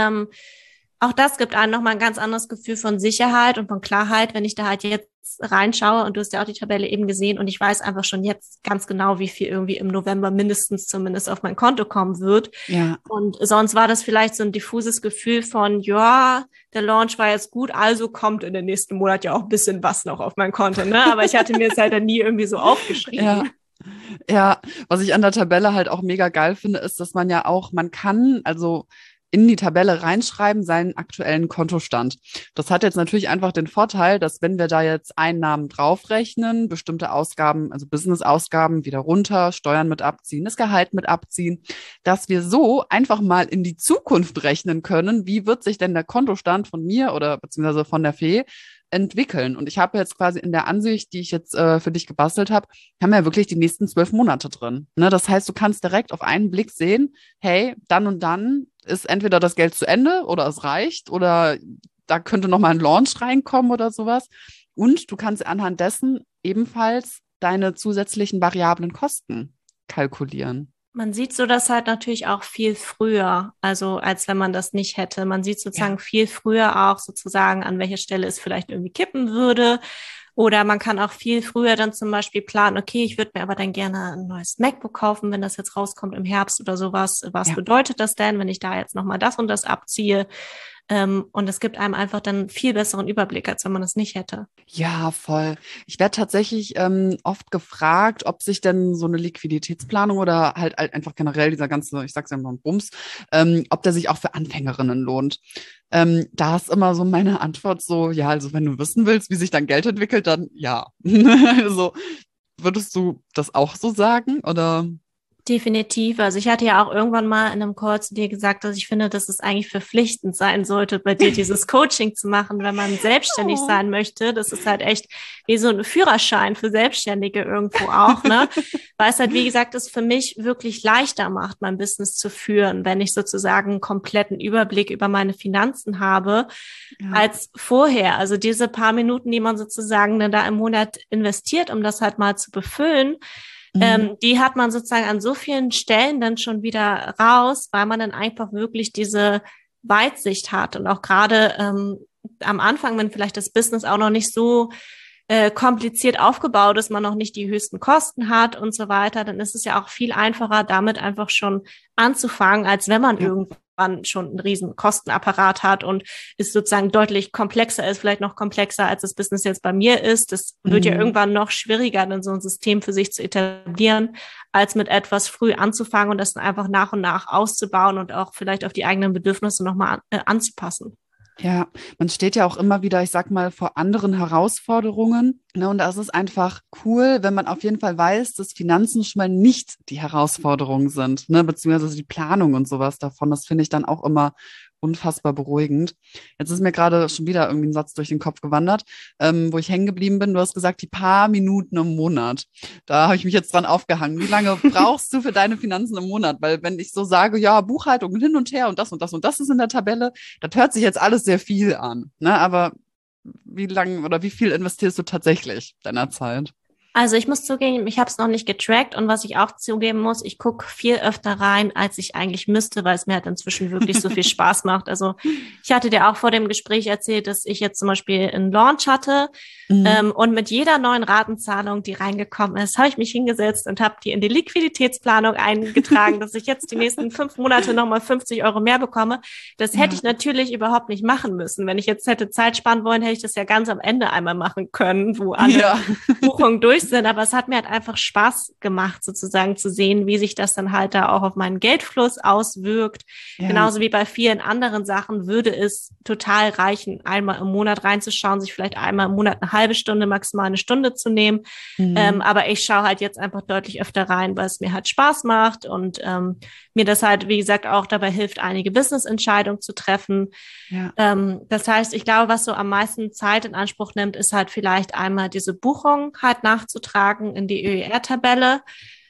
auch das gibt einem nochmal ein ganz anderes Gefühl von Sicherheit und von Klarheit, wenn ich da halt jetzt reinschaue und du hast ja auch die Tabelle eben gesehen und ich weiß einfach schon jetzt ganz genau, wie viel irgendwie im November mindestens zumindest auf mein Konto kommen wird. Ja. Und sonst war das vielleicht so ein diffuses Gefühl von, ja, der Launch war jetzt gut, also kommt in den nächsten Monat ja auch ein bisschen was noch auf mein Konto, ne? Aber ich hatte mir jetzt halt dann nie irgendwie so aufgeschrieben. Ja. Ja, was ich an der Tabelle halt auch mega geil finde, ist, dass man ja auch, man kann also in die Tabelle reinschreiben, seinen aktuellen Kontostand. Das hat jetzt natürlich einfach den Vorteil, dass wenn wir da jetzt Einnahmen draufrechnen, bestimmte Ausgaben, also Business-Ausgaben wieder runter, Steuern mit abziehen, das Gehalt mit abziehen, dass wir so einfach mal in die Zukunft rechnen können, wie wird sich denn der Kontostand von mir oder beziehungsweise von der Fee entwickeln. Und ich habe jetzt quasi in der Ansicht, die ich jetzt für dich gebastelt habe, haben wir ja wirklich die nächsten 12 Monate drin. Ne? Das heißt, du kannst direkt auf einen Blick sehen, hey, dann und dann ist entweder das Geld zu Ende oder es reicht oder da könnte nochmal ein Launch reinkommen oder sowas. Und du kannst anhand dessen ebenfalls deine zusätzlichen variablen Kosten kalkulieren. Man sieht so das halt natürlich auch viel früher, also als wenn man das nicht hätte. Man sieht sozusagen viel früher auch sozusagen, an welcher Stelle es vielleicht irgendwie kippen würde. Oder man kann auch viel früher dann zum Beispiel planen, okay, ich würde mir aber dann gerne ein neues MacBook kaufen, wenn das jetzt rauskommt im Herbst oder sowas. Was bedeutet das denn, wenn ich da jetzt nochmal das und das abziehe? Und es gibt einem einfach dann einen viel besseren Überblick, als wenn man das nicht hätte. Ja, voll. Ich werde tatsächlich oft gefragt, ob sich denn so eine Liquiditätsplanung oder halt einfach generell dieser ganze, ich sag's ja immer Bums, ob der sich auch für Anfängerinnen lohnt. Da ist immer so meine Antwort so, ja, also wenn du wissen willst, wie sich dein Geld entwickelt, dann ja. Also würdest du das auch so sagen oder? Definitiv. Also ich hatte ja auch irgendwann mal in einem Call zu dir gesagt, dass ich finde, dass es eigentlich verpflichtend sein sollte, bei dir dieses Coaching zu machen, wenn man selbstständig sein möchte. Das ist halt echt wie so ein Führerschein für Selbstständige irgendwo auch, ne? Weil es halt, wie gesagt, es für mich wirklich leichter macht, mein Business zu führen, wenn ich sozusagen einen kompletten Überblick über meine Finanzen habe, als vorher. Also diese paar Minuten, die man sozusagen da im Monat investiert, um das halt mal zu befüllen, die hat man sozusagen an so vielen Stellen dann schon wieder raus, weil man dann einfach wirklich diese Weitsicht hat. Und auch gerade am Anfang, wenn vielleicht das Business auch noch nicht so kompliziert aufgebaut ist, man noch nicht die höchsten Kosten hat und so weiter, dann ist es ja auch viel einfacher, damit einfach schon anzufangen, als wenn man irgendwann schon einen riesen Kostenapparat hat und ist sozusagen deutlich komplexer ist, vielleicht noch komplexer, als das Business jetzt bei mir ist. Das wird ja irgendwann noch schwieriger, dann so ein System für sich zu etablieren, als mit etwas früh anzufangen und das dann einfach nach und nach auszubauen und auch vielleicht auf die eigenen Bedürfnisse nochmal anzupassen. Ja, man steht ja auch immer wieder, ich sag mal, vor anderen Herausforderungen. Ne, und da ist es einfach cool, wenn man auf jeden Fall weiß, dass Finanzen schon mal nicht die Herausforderungen sind, ne, beziehungsweise die Planung und sowas davon. Das finde ich dann auch immer unfassbar beruhigend. Jetzt ist mir gerade schon wieder irgendwie ein Satz durch den Kopf gewandert, wo ich hängen geblieben bin. Du hast gesagt, die paar Minuten im Monat. Da habe ich mich jetzt dran aufgehangen. Wie lange brauchst du für deine Finanzen im Monat? Weil wenn ich so sage, ja, Buchhaltung hin und her und das und das und das ist in der Tabelle, das hört sich jetzt alles sehr viel an. Ne? Aber wie lange oder wie viel investierst du tatsächlich deiner Zeit? Also ich muss zugeben, ich habe es noch nicht getrackt und was ich auch zugeben muss, ich gucke viel öfter rein, als ich eigentlich müsste, weil es mir halt inzwischen wirklich so viel Spaß macht. Also ich hatte dir auch vor dem Gespräch erzählt, dass ich jetzt zum Beispiel einen Launch hatte Mhm. und mit jeder neuen Ratenzahlung, die reingekommen ist, habe ich mich hingesetzt und habe die in die Liquiditätsplanung eingetragen, dass ich jetzt die nächsten 5 Monate nochmal 50 Euro mehr bekomme. Das hätte Ja. ich natürlich überhaupt nicht machen müssen. Wenn ich jetzt hätte Zeit sparen wollen, hätte ich das ja ganz am Ende einmal machen können, wo alle Ja. Buchungen durch sind, aber es hat mir halt einfach Spaß gemacht, sozusagen zu sehen, wie sich das dann halt da auch auf meinen Geldfluss auswirkt. Ja. Genauso wie bei vielen anderen Sachen würde es total reichen, einmal im Monat reinzuschauen, sich vielleicht einmal im Monat eine halbe Stunde, maximal eine Stunde zu nehmen. Mhm. Aber ich schaue halt jetzt einfach deutlich öfter rein, weil es mir halt Spaß macht und mir das halt, wie gesagt, auch dabei hilft, einige Business-Entscheidungen zu treffen. Ja. Das heißt, ich glaube, was so am meisten Zeit in Anspruch nimmt, ist halt vielleicht einmal diese Buchung halt nachzutragen in die ÖER-Tabelle.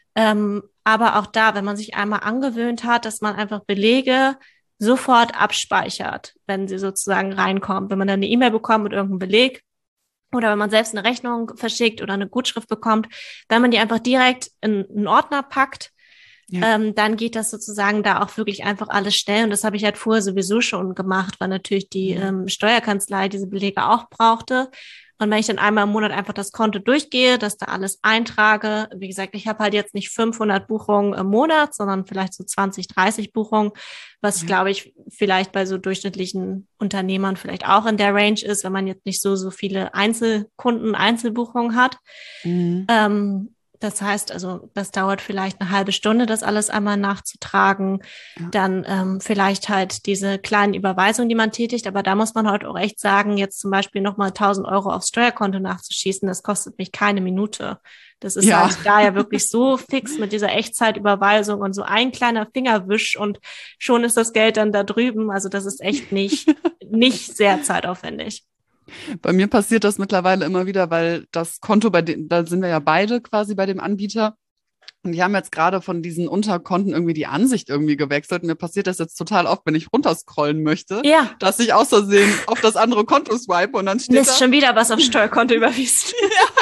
Aber auch da, wenn man sich einmal angewöhnt hat, dass man einfach Belege sofort abspeichert, wenn sie sozusagen reinkommen. Wenn man dann eine E-Mail bekommt mit irgendeinem Beleg oder wenn man selbst eine Rechnung verschickt oder eine Gutschrift bekommt, wenn man die einfach direkt in einen Ordner packt, Ja. dann geht das sozusagen da auch wirklich einfach alles schnell. Und das habe ich halt vorher sowieso schon gemacht, weil natürlich die Steuerkanzlei diese Belege auch brauchte. Und wenn ich dann einmal im Monat einfach das Konto durchgehe, dass da alles eintrage, wie gesagt, ich habe halt jetzt nicht 500 Buchungen im Monat, sondern vielleicht so 20, 30 Buchungen, was, Ja. glaube ich, vielleicht bei so durchschnittlichen Unternehmern vielleicht auch in der Range ist, wenn man jetzt nicht so viele Einzelkunden, Einzelbuchungen hat. Mhm. Das heißt, also das dauert vielleicht eine halbe Stunde, das alles einmal nachzutragen. Ja. Dann vielleicht halt diese kleinen Überweisungen, die man tätigt. Aber da muss man halt auch echt sagen, jetzt zum Beispiel nochmal 1.000 Euro aufs Steuerkonto nachzuschießen, das kostet mich keine Minute. Das ist Ja. halt da ja wirklich so fix mit dieser Echtzeitüberweisung und so ein kleiner Fingerwisch und schon ist das Geld dann da drüben. Also das ist echt nicht sehr zeitaufwendig. Bei mir passiert das mittlerweile immer wieder, weil das Konto, bei dem, da sind wir ja beide quasi bei dem Anbieter. Und die haben jetzt gerade von diesen Unterkonten irgendwie die Ansicht irgendwie gewechselt. Mir passiert das jetzt total oft, wenn ich runterscrollen möchte, Ja, dass ich aus Versehen auf das andere Konto swipe und dann steht Mist, da, schon wieder was aufs Steuerkonto überwiesen.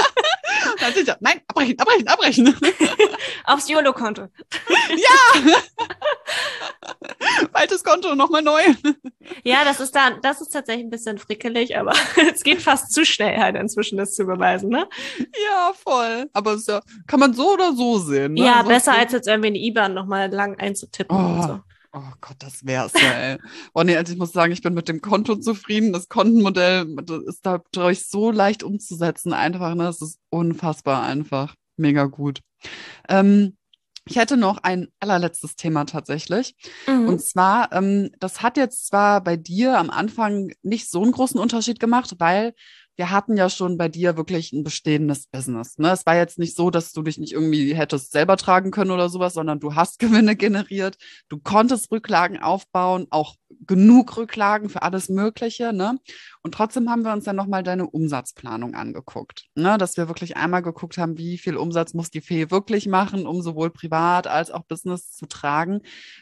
dann steht da, nein, abbrechen, abbrechen, abbrechen. Aufs YOLO-Konto. Altes Konto, nochmal neu. Ja, das ist tatsächlich ein bisschen frickelig, aber es geht fast zu schnell halt inzwischen, das zu überweisen, ne? Ja, voll. Aber es ist ja, kann man so oder so sehen, ne? Ja, Also, besser als jetzt irgendwie eine IBAN nochmal lang einzutippen und oh, so. oh Gott, das wär's ja, ey. Boah, nee, also ich muss sagen, ich bin mit dem Konto zufrieden. Das Kontenmodell das ist da, glaube ich, so leicht umzusetzen einfach, ne? Es ist unfassbar einfach. Mega gut. Ähm, Ich hätte noch ein allerletztes Thema tatsächlich. Und Mhm. zwar, das hat jetzt zwar bei dir am Anfang nicht so einen großen Unterschied gemacht, weil wir hatten ja schon bei dir wirklich ein bestehendes Business. Ne? Es war jetzt nicht so, dass du dich nicht irgendwie hättest selber tragen können oder sowas, sondern du hast Gewinne generiert, du konntest Rücklagen aufbauen, auch genug Rücklagen für alles Mögliche. Ne? Und trotzdem haben wir uns dann nochmal deine Umsatzplanung angeguckt, ne? Dass wir wirklich einmal geguckt haben, wie viel Umsatz muss die Fee wirklich machen, um sowohl privat als auch Business zu tragen.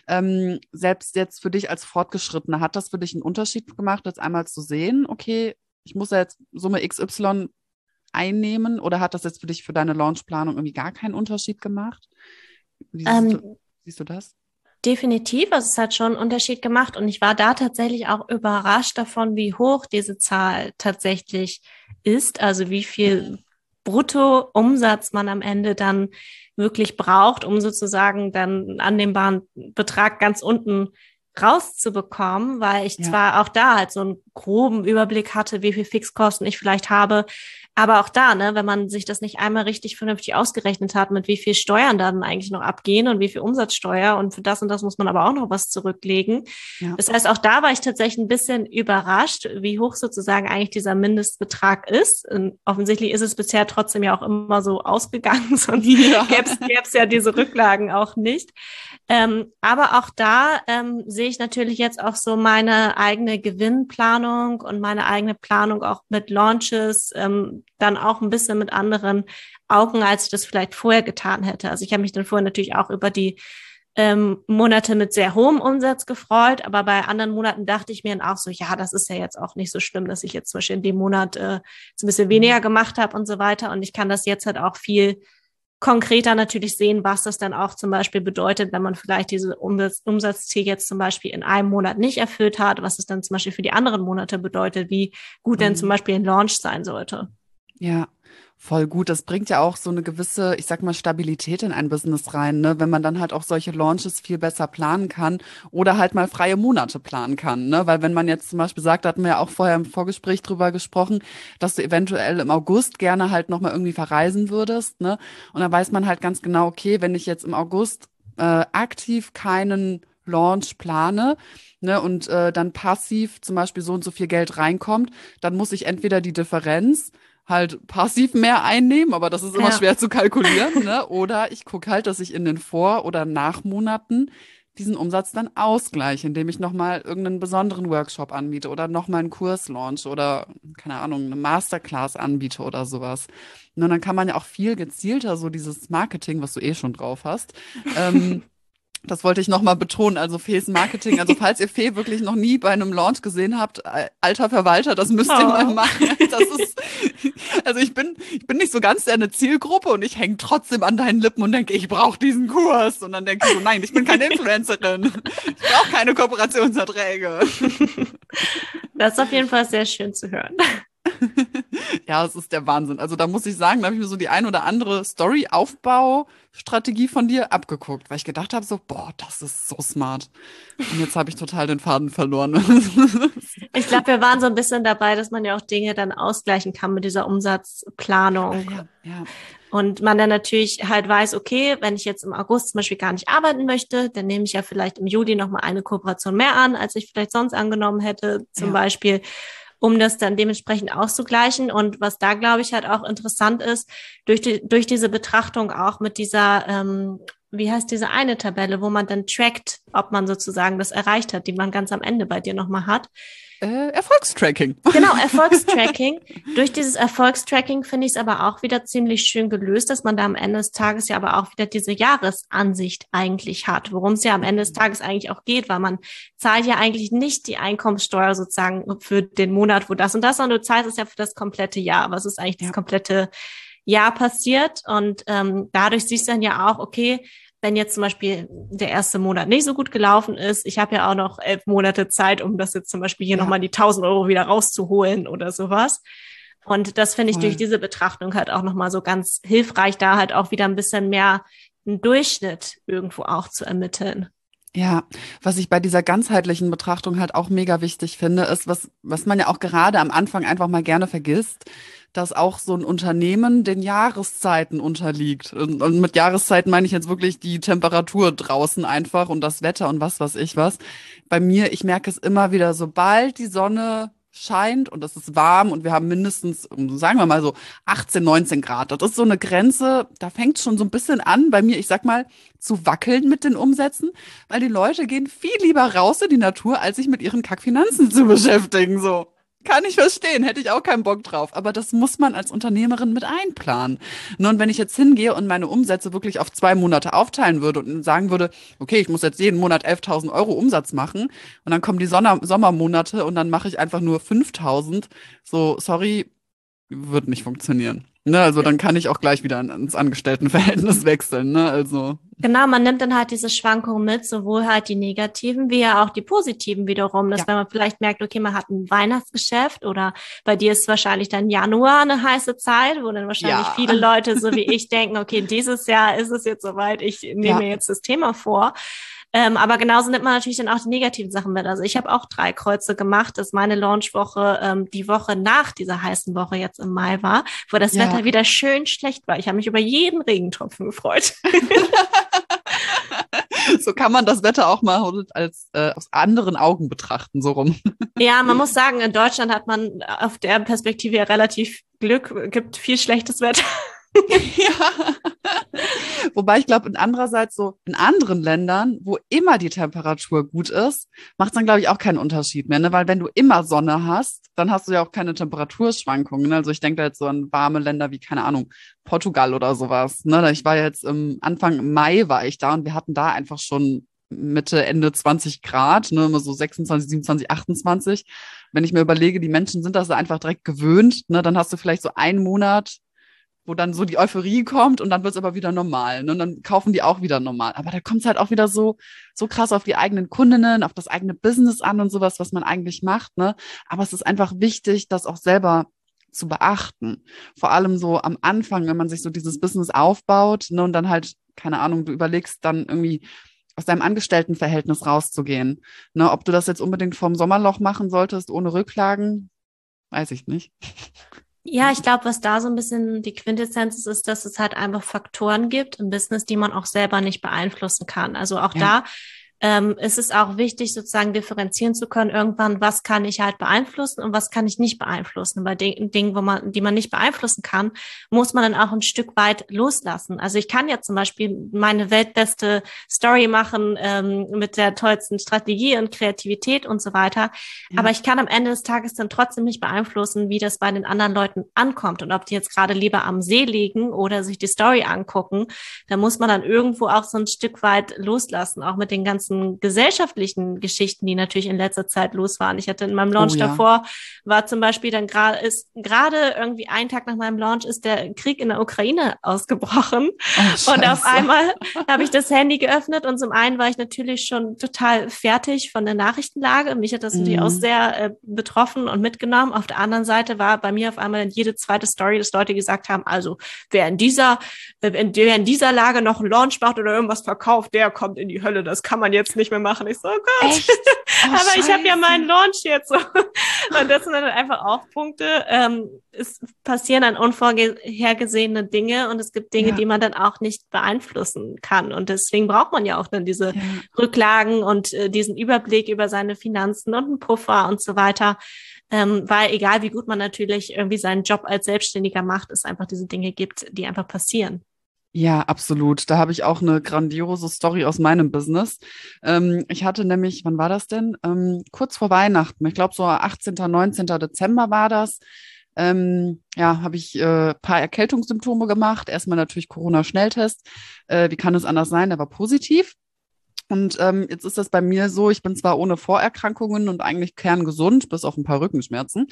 Selbst jetzt für dich als Fortgeschrittene, hat das für dich einen Unterschied gemacht, das einmal zu sehen, okay, ich muss ja jetzt Summe XY einnehmen oder hat das jetzt für dich für deine Launchplanung irgendwie gar keinen Unterschied gemacht? Wie Ähm, siehst du das? Definitiv, also es hat schon einen Unterschied gemacht und ich war da tatsächlich auch überrascht davon, wie hoch diese Zahl tatsächlich ist, also wie viel Bruttoumsatz man am Ende dann wirklich braucht, um sozusagen dann einen annehmbaren Betrag ganz unten rauszubekommen, weil ich Ja, zwar auch da halt so einen groben Überblick hatte, wie viel Fixkosten ich vielleicht habe, aber auch da, ne, wenn man sich das nicht einmal richtig vernünftig ausgerechnet hat, mit wie viel Steuern dann eigentlich noch abgehen und wie viel Umsatzsteuer und für das und das muss man aber auch noch was zurücklegen. ja, Das heißt, auch da war ich tatsächlich ein bisschen überrascht, wie hoch sozusagen eigentlich dieser Mindestbetrag ist. Und offensichtlich ist es bisher trotzdem ja auch immer so ausgegangen, sonst ja, gäb's ja diese Rücklagen auch nicht. Aber auch da sehe ich natürlich jetzt auch so meine eigene Gewinnplanung und meine eigene Planung auch mit Launches dann auch ein bisschen mit anderen Augen, als ich das vielleicht vorher getan hätte. Also ich habe mich dann vorher natürlich auch über die Monate mit sehr hohem Umsatz gefreut, aber bei anderen Monaten dachte ich mir dann auch so, ja, das ist ja jetzt auch nicht so schlimm, dass ich jetzt zum Beispiel in dem Monat jetzt ein bisschen weniger gemacht habe und so weiter. Und ich kann das jetzt halt auch viel konkreter natürlich sehen, was das dann auch zum Beispiel bedeutet, wenn man vielleicht diese Umsatzziel jetzt zum Beispiel in einem Monat nicht erfüllt hat, was es dann zum Beispiel für die anderen Monate bedeutet, wie gut denn zum Beispiel ein Launch sein sollte. Ja, voll gut. Das bringt ja auch so eine gewisse, ich sag mal, Stabilität in ein Business rein, ne? Wenn man dann halt auch solche Launches viel besser planen kann oder halt mal freie Monate planen kann, ne? Weil wenn man jetzt zum Beispiel sagt, da hatten wir ja auch vorher im Vorgespräch drüber gesprochen, dass du eventuell im August gerne halt nochmal irgendwie verreisen würdest, ne? Und dann weiß man halt ganz genau, okay, wenn ich jetzt im August aktiv keinen Launch plane, ne, und dann passiv zum Beispiel so und so viel Geld reinkommt, dann muss ich entweder die Differenz halt passiv mehr einnehmen, aber das ist immer schwer zu kalkulieren, ne? Oder ich gucke halt, dass ich in den Vor- oder Nachmonaten diesen Umsatz dann ausgleiche, indem ich nochmal irgendeinen besonderen Workshop anbiete oder nochmal einen Kurs launch oder, keine Ahnung, eine Masterclass anbiete oder sowas. Und dann kann man ja auch viel gezielter so dieses Marketing, was du eh schon drauf hast, das wollte ich nochmal betonen, also Fees Marketing. Also falls ihr Fee wirklich noch nie bei einem Launch gesehen habt, alter Verwalter, das müsst ihr mal machen. Das ist, also ich bin nicht so ganz deine Zielgruppe und ich hänge trotzdem an deinen Lippen und denke, ich brauche diesen Kurs. Und dann denke ich so, nein, ich bin keine Influencerin. Ich brauche keine Kooperationsverträge. Das ist auf jeden Fall sehr schön zu hören. Ja, es ist der Wahnsinn. Also da muss ich sagen, da habe ich mir so die ein oder andere Story-Aufbau-Strategie von dir abgeguckt, weil ich gedacht habe so, boah, das ist so smart. Und jetzt habe ich total den Faden verloren. Ich glaube, wir waren so ein bisschen dabei, dass man ja auch Dinge dann ausgleichen kann mit dieser Umsatzplanung. Ja. Und man dann natürlich halt weiß, okay, wenn ich jetzt im August zum Beispiel gar nicht arbeiten möchte, dann nehme ich ja vielleicht im Juli nochmal eine Kooperation mehr an, als ich vielleicht sonst angenommen hätte, zum Beispiel, um das dann dementsprechend auszugleichen. Und was da, glaube ich, halt auch interessant ist, durch diese Betrachtung auch mit dieser, wie heißt diese eine Tabelle, wo man dann trackt, ob man sozusagen das erreicht hat, die man ganz am Ende bei dir nochmal hat. Erfolgstracking. Genau, Erfolgstracking. Durch dieses Erfolgstracking finde ich es aber auch wieder ziemlich schön gelöst, dass man da am Ende des Tages ja aber auch wieder diese Jahresansicht eigentlich hat, worum es ja am Ende des Tages eigentlich auch geht, weil man zahlt ja eigentlich nicht die Einkommensteuer sozusagen für den Monat, wo das und das, sondern du zahlst es ja für das komplette Jahr. Was ist eigentlich das komplette Jahr passiert? Und dadurch siehst du dann ja auch, okay, wenn jetzt zum Beispiel der erste Monat nicht so gut gelaufen ist, ich habe ja auch noch 11 Monate Zeit, um das jetzt zum Beispiel hier nochmal die 1.000 Euro wieder rauszuholen oder sowas. Und das finde ich durch diese Betrachtung halt auch nochmal so ganz hilfreich, da halt auch wieder ein bisschen mehr einen Durchschnitt irgendwo auch zu ermitteln. Ja, was ich bei dieser ganzheitlichen Betrachtung halt auch mega wichtig finde, ist, was man ja auch gerade am Anfang einfach mal gerne vergisst, dass auch so ein Unternehmen den Jahreszeiten unterliegt. Und mit Jahreszeiten meine ich jetzt wirklich die Temperatur draußen einfach und das Wetter und was weiß ich was. Bei mir, ich merke es immer wieder, sobald die Sonne scheint und es ist warm und wir haben mindestens, sagen wir mal so 18, 19 Grad. Das ist so eine Grenze, da fängt es schon so ein bisschen an bei mir, ich sag mal, zu wackeln mit den Umsätzen, weil die Leute gehen viel lieber raus in die Natur, als sich mit ihren Kackfinanzen zu beschäftigen, so. Kann ich verstehen, hätte ich auch keinen Bock drauf. Aber das muss man als Unternehmerin mit einplanen. Und wenn ich jetzt hingehe und meine Umsätze wirklich auf 2 Monate aufteilen würde und sagen würde, okay, ich muss jetzt jeden Monat 11.000 Euro Umsatz machen und dann kommen die Sommermonate und dann mache ich einfach nur 5.000, so, sorry, wird nicht funktionieren. Ne, also dann kann ich auch gleich wieder ins Angestelltenverhältnis wechseln, ne, also. Genau, man nimmt dann halt diese Schwankungen mit, sowohl halt die negativen wie ja auch die positiven wiederum. Dass wenn man vielleicht merkt, okay, man hat ein Weihnachtsgeschäft oder bei dir ist wahrscheinlich dann Januar eine heiße Zeit, wo dann wahrscheinlich viele Leute so wie ich denken, okay, dieses Jahr ist es jetzt soweit, ich nehme mir jetzt das Thema vor. Aber genauso nimmt man natürlich dann auch die negativen Sachen mit. Also ich habe auch 3 Kreuze gemacht, dass meine Launchwoche die Woche nach dieser heißen Woche jetzt im Mai war, wo das Wetter wieder schön schlecht war. Ich habe mich über jeden Regentropfen gefreut. So kann man das Wetter auch mal als aus anderen Augen betrachten, so rum. Ja, man muss sagen, in Deutschland hat man auf der Perspektive ja relativ Glück, gibt viel schlechtes Wetter. Ja. Wobei ich glaube, andererseits so in anderen Ländern, wo immer die Temperatur gut ist, macht es dann, glaube ich, auch keinen Unterschied mehr. Ne? Weil wenn du immer Sonne hast, dann hast du ja auch keine Temperaturschwankungen. Ne? Also ich denke da jetzt so an warme Länder wie, keine Ahnung, Portugal oder sowas. Ne? Ich war jetzt Anfang Mai war ich da und wir hatten da einfach schon Mitte, Ende 20 Grad, ne? Immer so 26, 27, 28. Wenn ich mir überlege, die Menschen sind das einfach direkt gewöhnt, ne? Dann hast du vielleicht so einen Monat, wo dann so die Euphorie kommt und dann wird es aber wieder normal. Ne? Und dann kaufen die auch wieder normal. Aber da kommt es halt auch wieder so krass auf die eigenen Kundinnen, auf das eigene Business an und sowas, was man eigentlich macht. Ne? Aber es ist einfach wichtig, das auch selber zu beachten. Vor allem so am Anfang, wenn man sich so dieses Business aufbaut, ne, und dann halt, keine Ahnung, du überlegst dann irgendwie aus deinem Angestelltenverhältnis rauszugehen. Ne? Ob du das jetzt unbedingt vom Sommerloch machen solltest, ohne Rücklagen, weiß ich nicht. Ja, ich glaube, was da so ein bisschen die Quintessenz ist, dass es halt einfach Faktoren gibt im Business, die man auch selber nicht beeinflussen kann. Also auch Ja. da ist es auch wichtig, sozusagen differenzieren zu können, irgendwann, was kann ich halt beeinflussen und was kann ich nicht beeinflussen. Bei den Dingen, die man nicht beeinflussen kann, muss man dann auch ein Stück weit loslassen. Also ich kann ja zum Beispiel meine weltbeste Story machen, mit der tollsten Strategie und Kreativität und so weiter. Ja. Aber ich kann am Ende des Tages dann trotzdem nicht beeinflussen, wie das bei den anderen Leuten ankommt und ob die jetzt gerade lieber am See liegen oder sich die Story angucken. Da muss man dann irgendwo auch so ein Stück weit loslassen, auch mit den ganzen gesellschaftlichen Geschichten, die natürlich in letzter Zeit los waren. Ich hatte in meinem Launch davor, war zum Beispiel dann gerade irgendwie einen Tag nach meinem Launch ist der Krieg in der Ukraine ausgebrochen. Und auf einmal habe ich das Handy geöffnet und zum einen war ich natürlich schon total fertig von der Nachrichtenlage. Mich hat das natürlich auch sehr betroffen und mitgenommen. Auf der anderen Seite war bei mir auf einmal jede zweite Story, dass Leute gesagt haben, also wer in dieser Lage noch einen Launch macht oder irgendwas verkauft, der kommt in die Hölle. Das kann man jetzt nicht mehr machen. Ich so, oh Gott. Echt? Oh, aber Scheiße. ich habe ja meinen Launch jetzt. Und das sind dann einfach auch Punkte. Es passieren dann unvorhergesehene Dinge und es gibt Dinge, die man dann auch nicht beeinflussen kann. Und deswegen braucht man ja auch dann diese Rücklagen und diesen Überblick über seine Finanzen und einen Puffer und so weiter. Weil egal wie gut man natürlich irgendwie seinen Job als Selbstständiger macht, es einfach diese Dinge gibt, die einfach passieren. Ja, absolut. Da habe ich auch eine grandiose Story aus meinem Business. Ich hatte nämlich, wann war das denn? Kurz vor Weihnachten, ich glaube so 18., 19. Dezember war das. Habe ich paar Erkältungssymptome gemacht. Erstmal natürlich Corona-Schnelltest. Wie kann es anders sein? Der war positiv. Und jetzt ist das bei mir so, ich bin zwar ohne Vorerkrankungen und eigentlich kerngesund, bis auf ein paar Rückenschmerzen,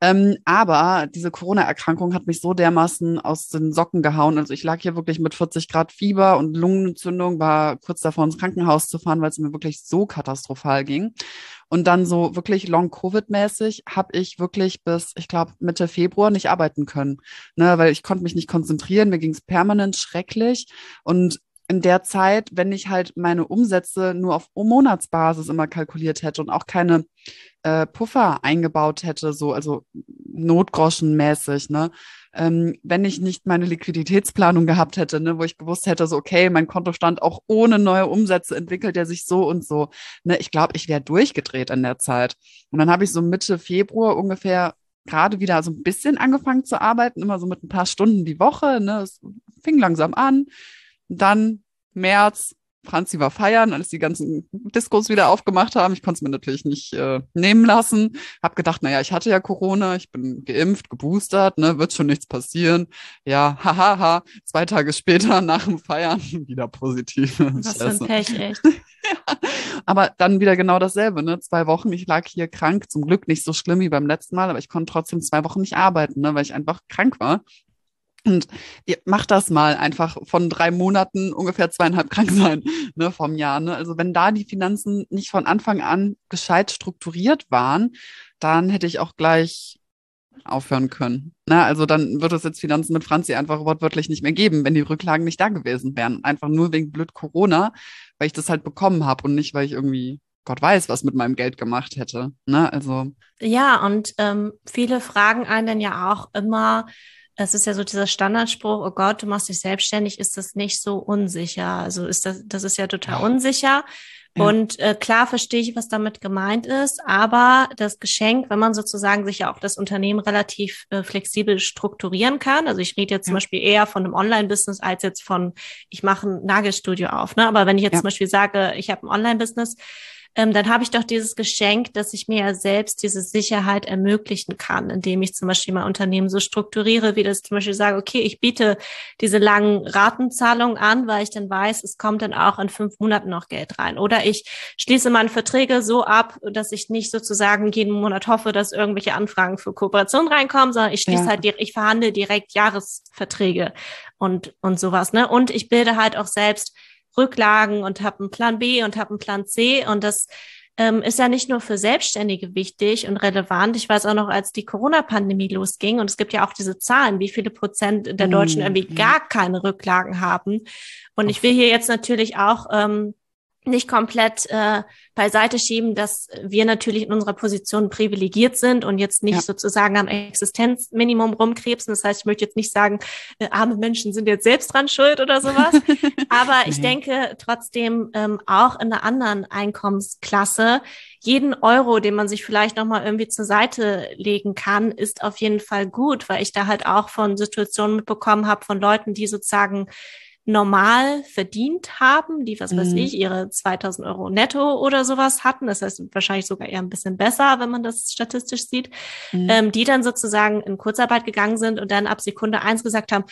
aber diese Corona-Erkrankung hat mich so dermaßen aus den Socken gehauen. Also ich lag hier wirklich mit 40 Grad Fieber und Lungenentzündung, war kurz davor ins Krankenhaus zu fahren, weil es mir wirklich so katastrophal ging. Und dann so wirklich Long-Covid-mäßig habe ich wirklich bis, ich glaube, Mitte Februar nicht arbeiten können, ne, weil ich konnte mich nicht konzentrieren, mir ging es permanent schrecklich und in der Zeit, wenn ich halt meine Umsätze nur auf Monatsbasis immer kalkuliert hätte und auch keine Puffer eingebaut hätte, so, also notgroschenmäßig, ne? Wenn ich nicht meine Liquiditätsplanung gehabt hätte, ne, wo ich gewusst hätte, so, okay, mein Kontostand auch ohne neue Umsätze entwickelt er sich so und so, ne? Ich glaube, ich wäre durchgedreht in der Zeit. Und dann habe ich so Mitte Februar ungefähr gerade wieder so ein bisschen angefangen zu arbeiten, immer so mit ein paar Stunden die Woche, ne? Es fing langsam an. Dann März, Franzi war feiern, als die ganzen Diskos wieder aufgemacht haben. Ich konnte es mir natürlich nicht nehmen lassen. Hab gedacht, naja, ich hatte ja Corona, ich bin geimpft, geboostert, ne, wird schon nichts passieren. Ja, hahaha. 2 Tage später, nach dem Feiern, wieder positiv. Was für ein Pech, echt. Ja. Aber dann wieder genau dasselbe, ne? 2 Wochen, ich lag hier krank, zum Glück nicht so schlimm wie beim letzten Mal, aber ich konnte trotzdem 2 Wochen nicht arbeiten, ne, weil ich einfach krank war. Und ihr macht das mal einfach von 3 Monaten ungefähr 2,5 krank sein, ne, vom Jahr, ne? Also wenn da die Finanzen nicht von Anfang an gescheit strukturiert waren, dann hätte ich auch gleich aufhören können. Ne? Also dann wird es jetzt Finanzen mit Franzi einfach wortwörtlich nicht mehr geben, wenn die Rücklagen nicht da gewesen wären. Einfach nur wegen blöd Corona, weil ich das halt bekommen habe und nicht, weil ich irgendwie Gott weiß, was mit meinem Geld gemacht hätte. Ne? Also ja, und viele fragen einen dann ja auch immer, es ist ja so dieser Standardspruch, oh Gott, du machst dich selbstständig, ist das nicht so unsicher? Also das ist ja total Ja, unsicher. ja, Und klar verstehe ich, was damit gemeint ist, aber das Geschenk, wenn man sozusagen sich ja auch das Unternehmen relativ flexibel strukturieren kann, also ich rede jetzt zum ja, Beispiel eher von einem Online-Business als jetzt von, ich mache ein Nagelstudio auf, ne? Aber wenn ich jetzt ja, zum Beispiel sage, ich habe ein Online-Business, dann habe ich doch dieses Geschenk, dass ich mir ja selbst diese Sicherheit ermöglichen kann, indem ich zum Beispiel mein Unternehmen so strukturiere, wie das zum Beispiel sage, okay, ich biete diese langen Ratenzahlungen an, weil ich dann weiß, es kommt dann auch in 5 Monaten noch Geld rein. Oder ich schließe meine Verträge so ab, dass ich nicht sozusagen jeden Monat hoffe, dass irgendwelche Anfragen für Kooperation reinkommen, sondern ich schließe ja. halt, ich verhandle direkt Jahresverträge und sowas, ne? Und ich bilde halt auch selbst Rücklagen und habe einen Plan B und habe einen Plan C. Und das ist ja nicht nur für Selbstständige wichtig und relevant. Ich weiß auch noch, als die Corona-Pandemie losging, und es gibt ja auch diese Zahlen, wie viele Prozent der Deutschen irgendwie Ja. gar keine Rücklagen haben. Und ich will Uff. hier jetzt natürlich auch nicht komplett beiseite schieben, dass wir natürlich in unserer Position privilegiert sind und jetzt nicht Ja. sozusagen am Existenzminimum rumkrebsen. Das heißt, ich möchte jetzt nicht sagen, arme Menschen sind jetzt selbst dran schuld oder sowas. Aber ich Nee. denke trotzdem auch in einer anderen Einkommensklasse, jeden Euro, den man sich vielleicht nochmal irgendwie zur Seite legen kann, ist auf jeden Fall gut, weil ich da halt auch von Situationen mitbekommen habe von Leuten, die sozusagen normal verdient haben, die, was weiß Mhm. ich, ihre 2.000 Euro netto oder sowas hatten. Das heißt, wahrscheinlich sogar eher ein bisschen besser, wenn man das statistisch sieht, Mhm. die dann sozusagen in Kurzarbeit gegangen sind und dann ab Sekunde 1 gesagt haben,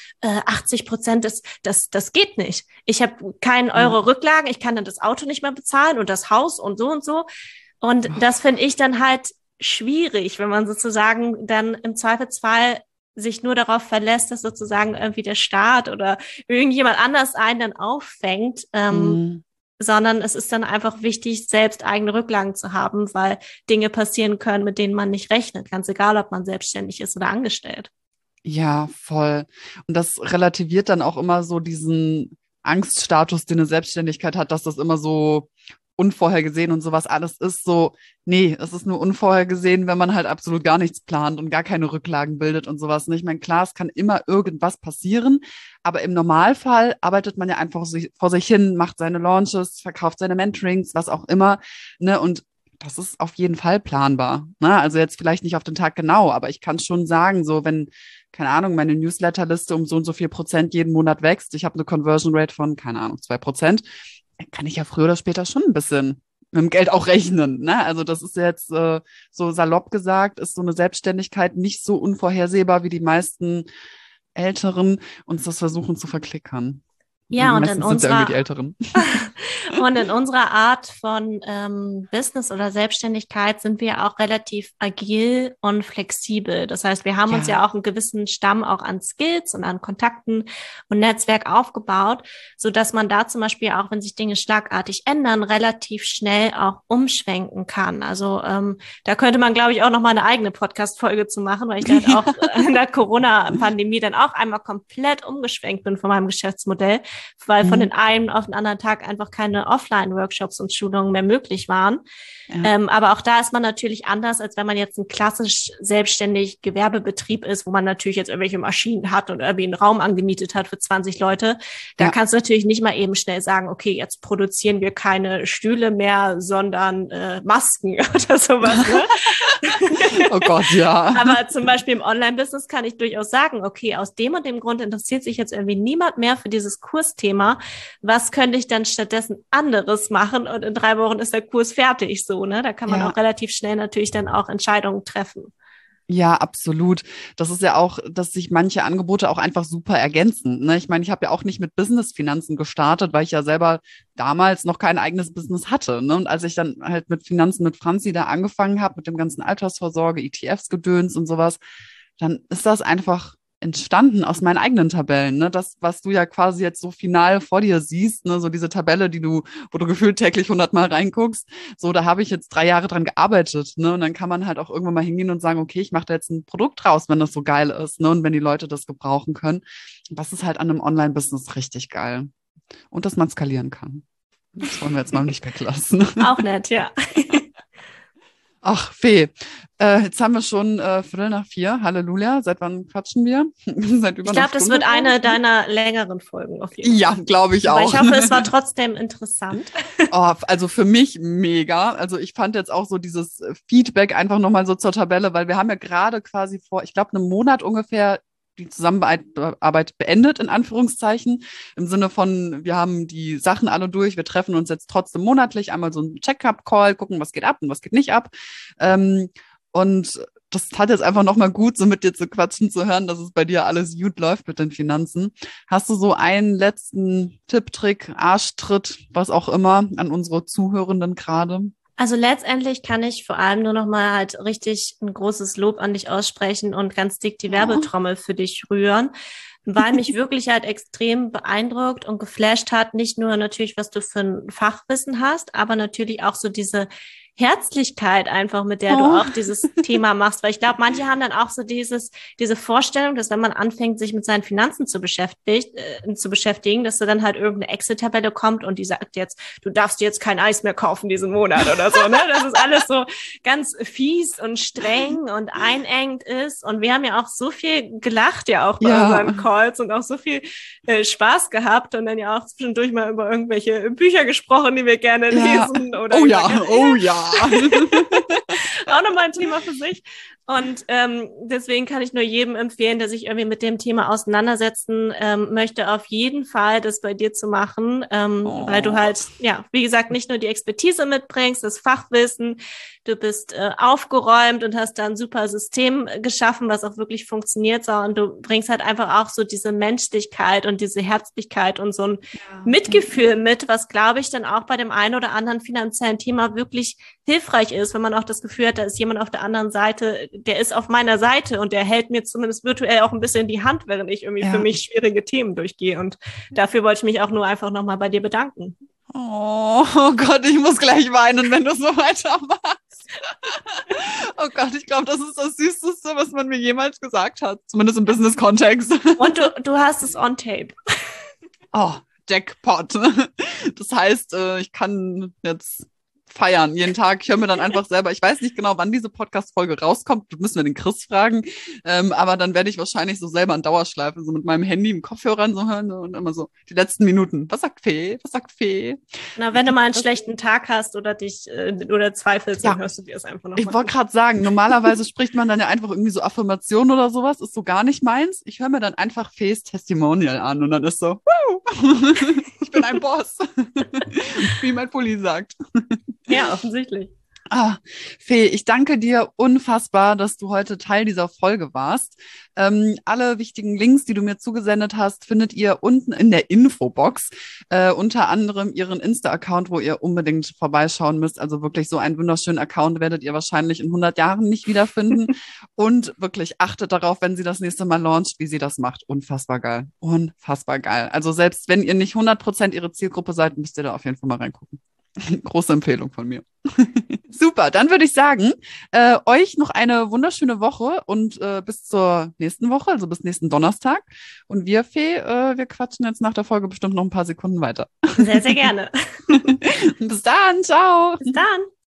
80%, das geht nicht. Ich habe keinen Ja. Euro Rücklagen, ich kann dann das Auto nicht mehr bezahlen und das Haus und so und so. Und das Uff. finde ich dann halt schwierig, wenn man sozusagen dann im Zweifelsfall sich nur darauf verlässt, dass sozusagen irgendwie der Staat oder irgendjemand anders einen dann auffängt, Mhm. sondern es ist dann einfach wichtig, selbst eigene Rücklagen zu haben, weil Dinge passieren können, mit denen man nicht rechnet, ganz egal, ob man selbstständig ist oder angestellt. Ja, voll. Und das relativiert dann auch immer so diesen Angststatus, den eine Selbstständigkeit hat, dass das immer so unvorhergesehen und sowas alles ist. So, nee, es ist nur unvorhergesehen, wenn man halt absolut gar nichts plant und gar keine Rücklagen bildet und sowas. Ich meine, klar, es kann immer irgendwas passieren, aber im Normalfall arbeitet man ja einfach vor sich hin, macht seine Launches, verkauft seine Mentorings, was auch immer, ne? Und das ist auf jeden Fall planbar. Ne? Also jetzt vielleicht nicht auf den Tag genau, aber ich kann schon sagen, so wenn, keine Ahnung, meine Newsletterliste um so und so viel Prozent jeden Monat wächst, ich habe eine Conversion Rate von, keine Ahnung, 2%, dann kann ich ja früher oder später schon ein bisschen mit dem Geld auch rechnen. Ne? Also das ist jetzt so salopp gesagt, ist so eine Selbstständigkeit nicht so unvorhersehbar, wie die meisten Älteren uns das versuchen zu verklickern. Ja, Meistens sind es ja irgendwie die Älteren. und in unserer Art von Business oder Selbstständigkeit sind wir auch relativ agil und flexibel. Das heißt, wir haben uns Ja, ja auch einen gewissen Stamm auch an Skills und an Kontakten und Netzwerk aufgebaut, so dass man da zum Beispiel auch, wenn sich Dinge schlagartig ändern, relativ schnell auch umschwenken kann. Also da könnte man, glaube ich, auch noch mal eine eigene Podcast-Folge zu machen, weil ich da halt auch in der Corona-Pandemie dann auch einmal komplett umgeschwenkt bin von meinem Geschäftsmodell, weil von mhm. den einen auf den anderen Tag einfach keine Offline-Workshops und Schulungen mehr möglich waren. Ja, Aber auch da ist man natürlich anders, als wenn man jetzt ein klassisch selbstständig Gewerbebetrieb ist, wo man natürlich jetzt irgendwelche Maschinen hat und irgendwie einen Raum angemietet hat für 20 Leute. Da ja. kannst du natürlich nicht mal eben schnell sagen, okay, jetzt produzieren wir keine Stühle mehr, sondern Masken oder sowas. Ne? Oh Gott, ja. Aber zum Beispiel im Online-Business kann ich durchaus sagen, okay, aus dem und dem Grund interessiert sich jetzt irgendwie niemand mehr für dieses Kursthema. Was könnte ich dann stattdessen anderes machen? Und in 3 Wochen ist der Kurs fertig, so, ne? Da kann man Ja, auch relativ schnell natürlich dann auch Entscheidungen treffen. ja, absolut. Das ist ja auch, dass sich manche Angebote auch einfach super ergänzen. Ne? Ich meine, ich habe ja auch nicht mit Business-Finanzen gestartet, weil ich ja selber damals noch kein eigenes Business hatte. Ne? Und als ich dann halt mit Finanzen mit Franzi da angefangen habe, mit dem ganzen Altersvorsorge, ETFs, Gedöns und sowas, dann ist das einfach entstanden aus meinen eigenen Tabellen. Ne? Das, was du ja quasi jetzt so final vor dir siehst, ne? So diese Tabelle, wo du gefühlt täglich 100 Mal reinguckst, so, da habe ich jetzt 3 Jahre dran gearbeitet. Ne? Und dann kann man halt auch irgendwann mal hingehen und sagen, okay, ich mache da jetzt ein Produkt draus, wenn das so geil ist, ne? Und wenn die Leute das gebrauchen können. Das ist halt an einem Online-Business richtig geil. Und dass man skalieren kann. Das wollen wir jetzt mal nicht weglassen. Auch nett, ja. Ach, Fee, jetzt haben wir schon 3:45. Halleluja. Seit wann quatschen wir? Seit über Ich einer glaube, das Stunde, wird glaube eine ich, ne? deiner längeren Folgen auf jeden Ja, Fall. glaube ich Aber auch. ich hoffe, es war trotzdem interessant. Oh, also für mich mega. Also ich fand jetzt auch so dieses Feedback einfach nochmal so zur Tabelle, weil wir haben ja gerade quasi vor, ich glaube, einem Monat ungefähr die Zusammenarbeit beendet, in Anführungszeichen, im Sinne von, wir haben die Sachen alle durch, wir treffen uns jetzt trotzdem monatlich, einmal so ein Check-up-Call, gucken, was geht ab und was geht nicht ab. Ähm, und das tat jetzt einfach nochmal gut, so mit dir zu quatschen, zu hören, dass es bei dir alles gut läuft mit den Finanzen. Hast du so einen letzten Tipp, Trick, Arschtritt, was auch immer, an unsere Zuhörenden gerade? Also letztendlich kann ich vor allem nur noch mal halt richtig ein großes Lob an dich aussprechen und ganz dick die Oh. Werbetrommel für dich rühren, weil mich wirklich halt extrem beeindruckt und geflasht hat, nicht nur natürlich, was du für ein Fachwissen hast, aber natürlich auch so diese Herzlichkeit einfach, mit der du Oh. auch dieses Thema machst, weil ich glaube, manche haben dann auch so diese Vorstellung, dass wenn man anfängt, sich mit seinen Finanzen zu beschäftigen, dass da dann halt irgendeine Excel-Tabelle kommt und die sagt jetzt, du darfst jetzt kein Eis mehr kaufen diesen Monat oder so, ne? Das ist alles so ganz fies und streng und einengt ist. Und wir haben ja auch so viel gelacht ja auch bei unseren Calls und auch so viel Spaß gehabt und dann ja auch zwischendurch mal über irgendwelche Bücher gesprochen, die wir gerne lesen. Oder oh ja, oh ja. Auch nochmal ein Thema für sich. Und deswegen kann ich nur jedem empfehlen, der sich irgendwie mit dem Thema auseinandersetzen möchte, auf jeden Fall das bei dir zu machen, weil du halt, ja, wie gesagt, nicht nur die Expertise mitbringst, das Fachwissen, du bist aufgeräumt und hast da ein super System geschaffen, was auch wirklich funktioniert, und du bringst halt einfach auch so diese Menschlichkeit und diese Herzlichkeit und so ein Mitgefühl mit, was, glaube ich, dann auch bei dem einen oder anderen finanziellen Thema wirklich hilfreich ist, wenn man auch das Gefühl hat, da ist jemand auf der anderen Seite, der ist auf meiner Seite und der hält mir zumindest virtuell auch ein bisschen die Hand, während ich irgendwie für mich schwierige Themen durchgehe. Und dafür wollte ich mich auch nur einfach nochmal bei dir bedanken. Oh Gott, ich muss gleich weinen, wenn du so weitermachst. Oh Gott, ich glaube, das ist das Süßeste, was man mir jemals gesagt hat. Zumindest im Business-Kontext. Und du hast es on tape. Oh, Jackpot. Das heißt, ich kann jetzt feiern jeden Tag. Ich höre mir dann einfach selber, ich weiß nicht genau, wann diese Podcast-Folge rauskommt, müssen wir den Chris fragen, aber dann werde ich wahrscheinlich so selber in Dauerschleife, so mit meinem Handy im Kopfhörern so hören und immer so die letzten Minuten. Was sagt Fee? Was sagt Fee? Na, wenn du mal einen schlechten Tag hast oder dich oder zweifelst, dann hörst du dir das einfach noch Ich wollte gerade sagen, normalerweise spricht man dann ja einfach irgendwie so Affirmationen oder sowas, ist so gar nicht meins. Ich höre mir dann einfach Fees Testimonial an und dann ist so, ich bin ein Boss, wie mein Pulli sagt. Ja, offensichtlich. Fee, ich danke dir unfassbar, dass du heute Teil dieser Folge warst. Alle wichtigen Links, die du mir zugesendet hast, findet ihr unten in der Infobox. Unter anderem ihren Insta-Account, wo ihr unbedingt vorbeischauen müsst. Also wirklich so einen wunderschönen Account werdet ihr wahrscheinlich in 100 Jahren nicht wiederfinden. Und wirklich achtet darauf, wenn sie das nächste Mal launcht, wie sie das macht. Unfassbar geil. Unfassbar geil. Also selbst wenn ihr nicht 100% ihre Zielgruppe seid, müsst ihr da auf jeden Fall mal reingucken. Große Empfehlung von mir. Super, dann würde ich sagen, euch noch eine wunderschöne Woche und bis zur nächsten Woche, also bis nächsten Donnerstag. Und wir, Fee, wir quatschen jetzt nach der Folge bestimmt noch ein paar Sekunden weiter. Sehr, sehr gerne. Bis dann, ciao. Bis dann.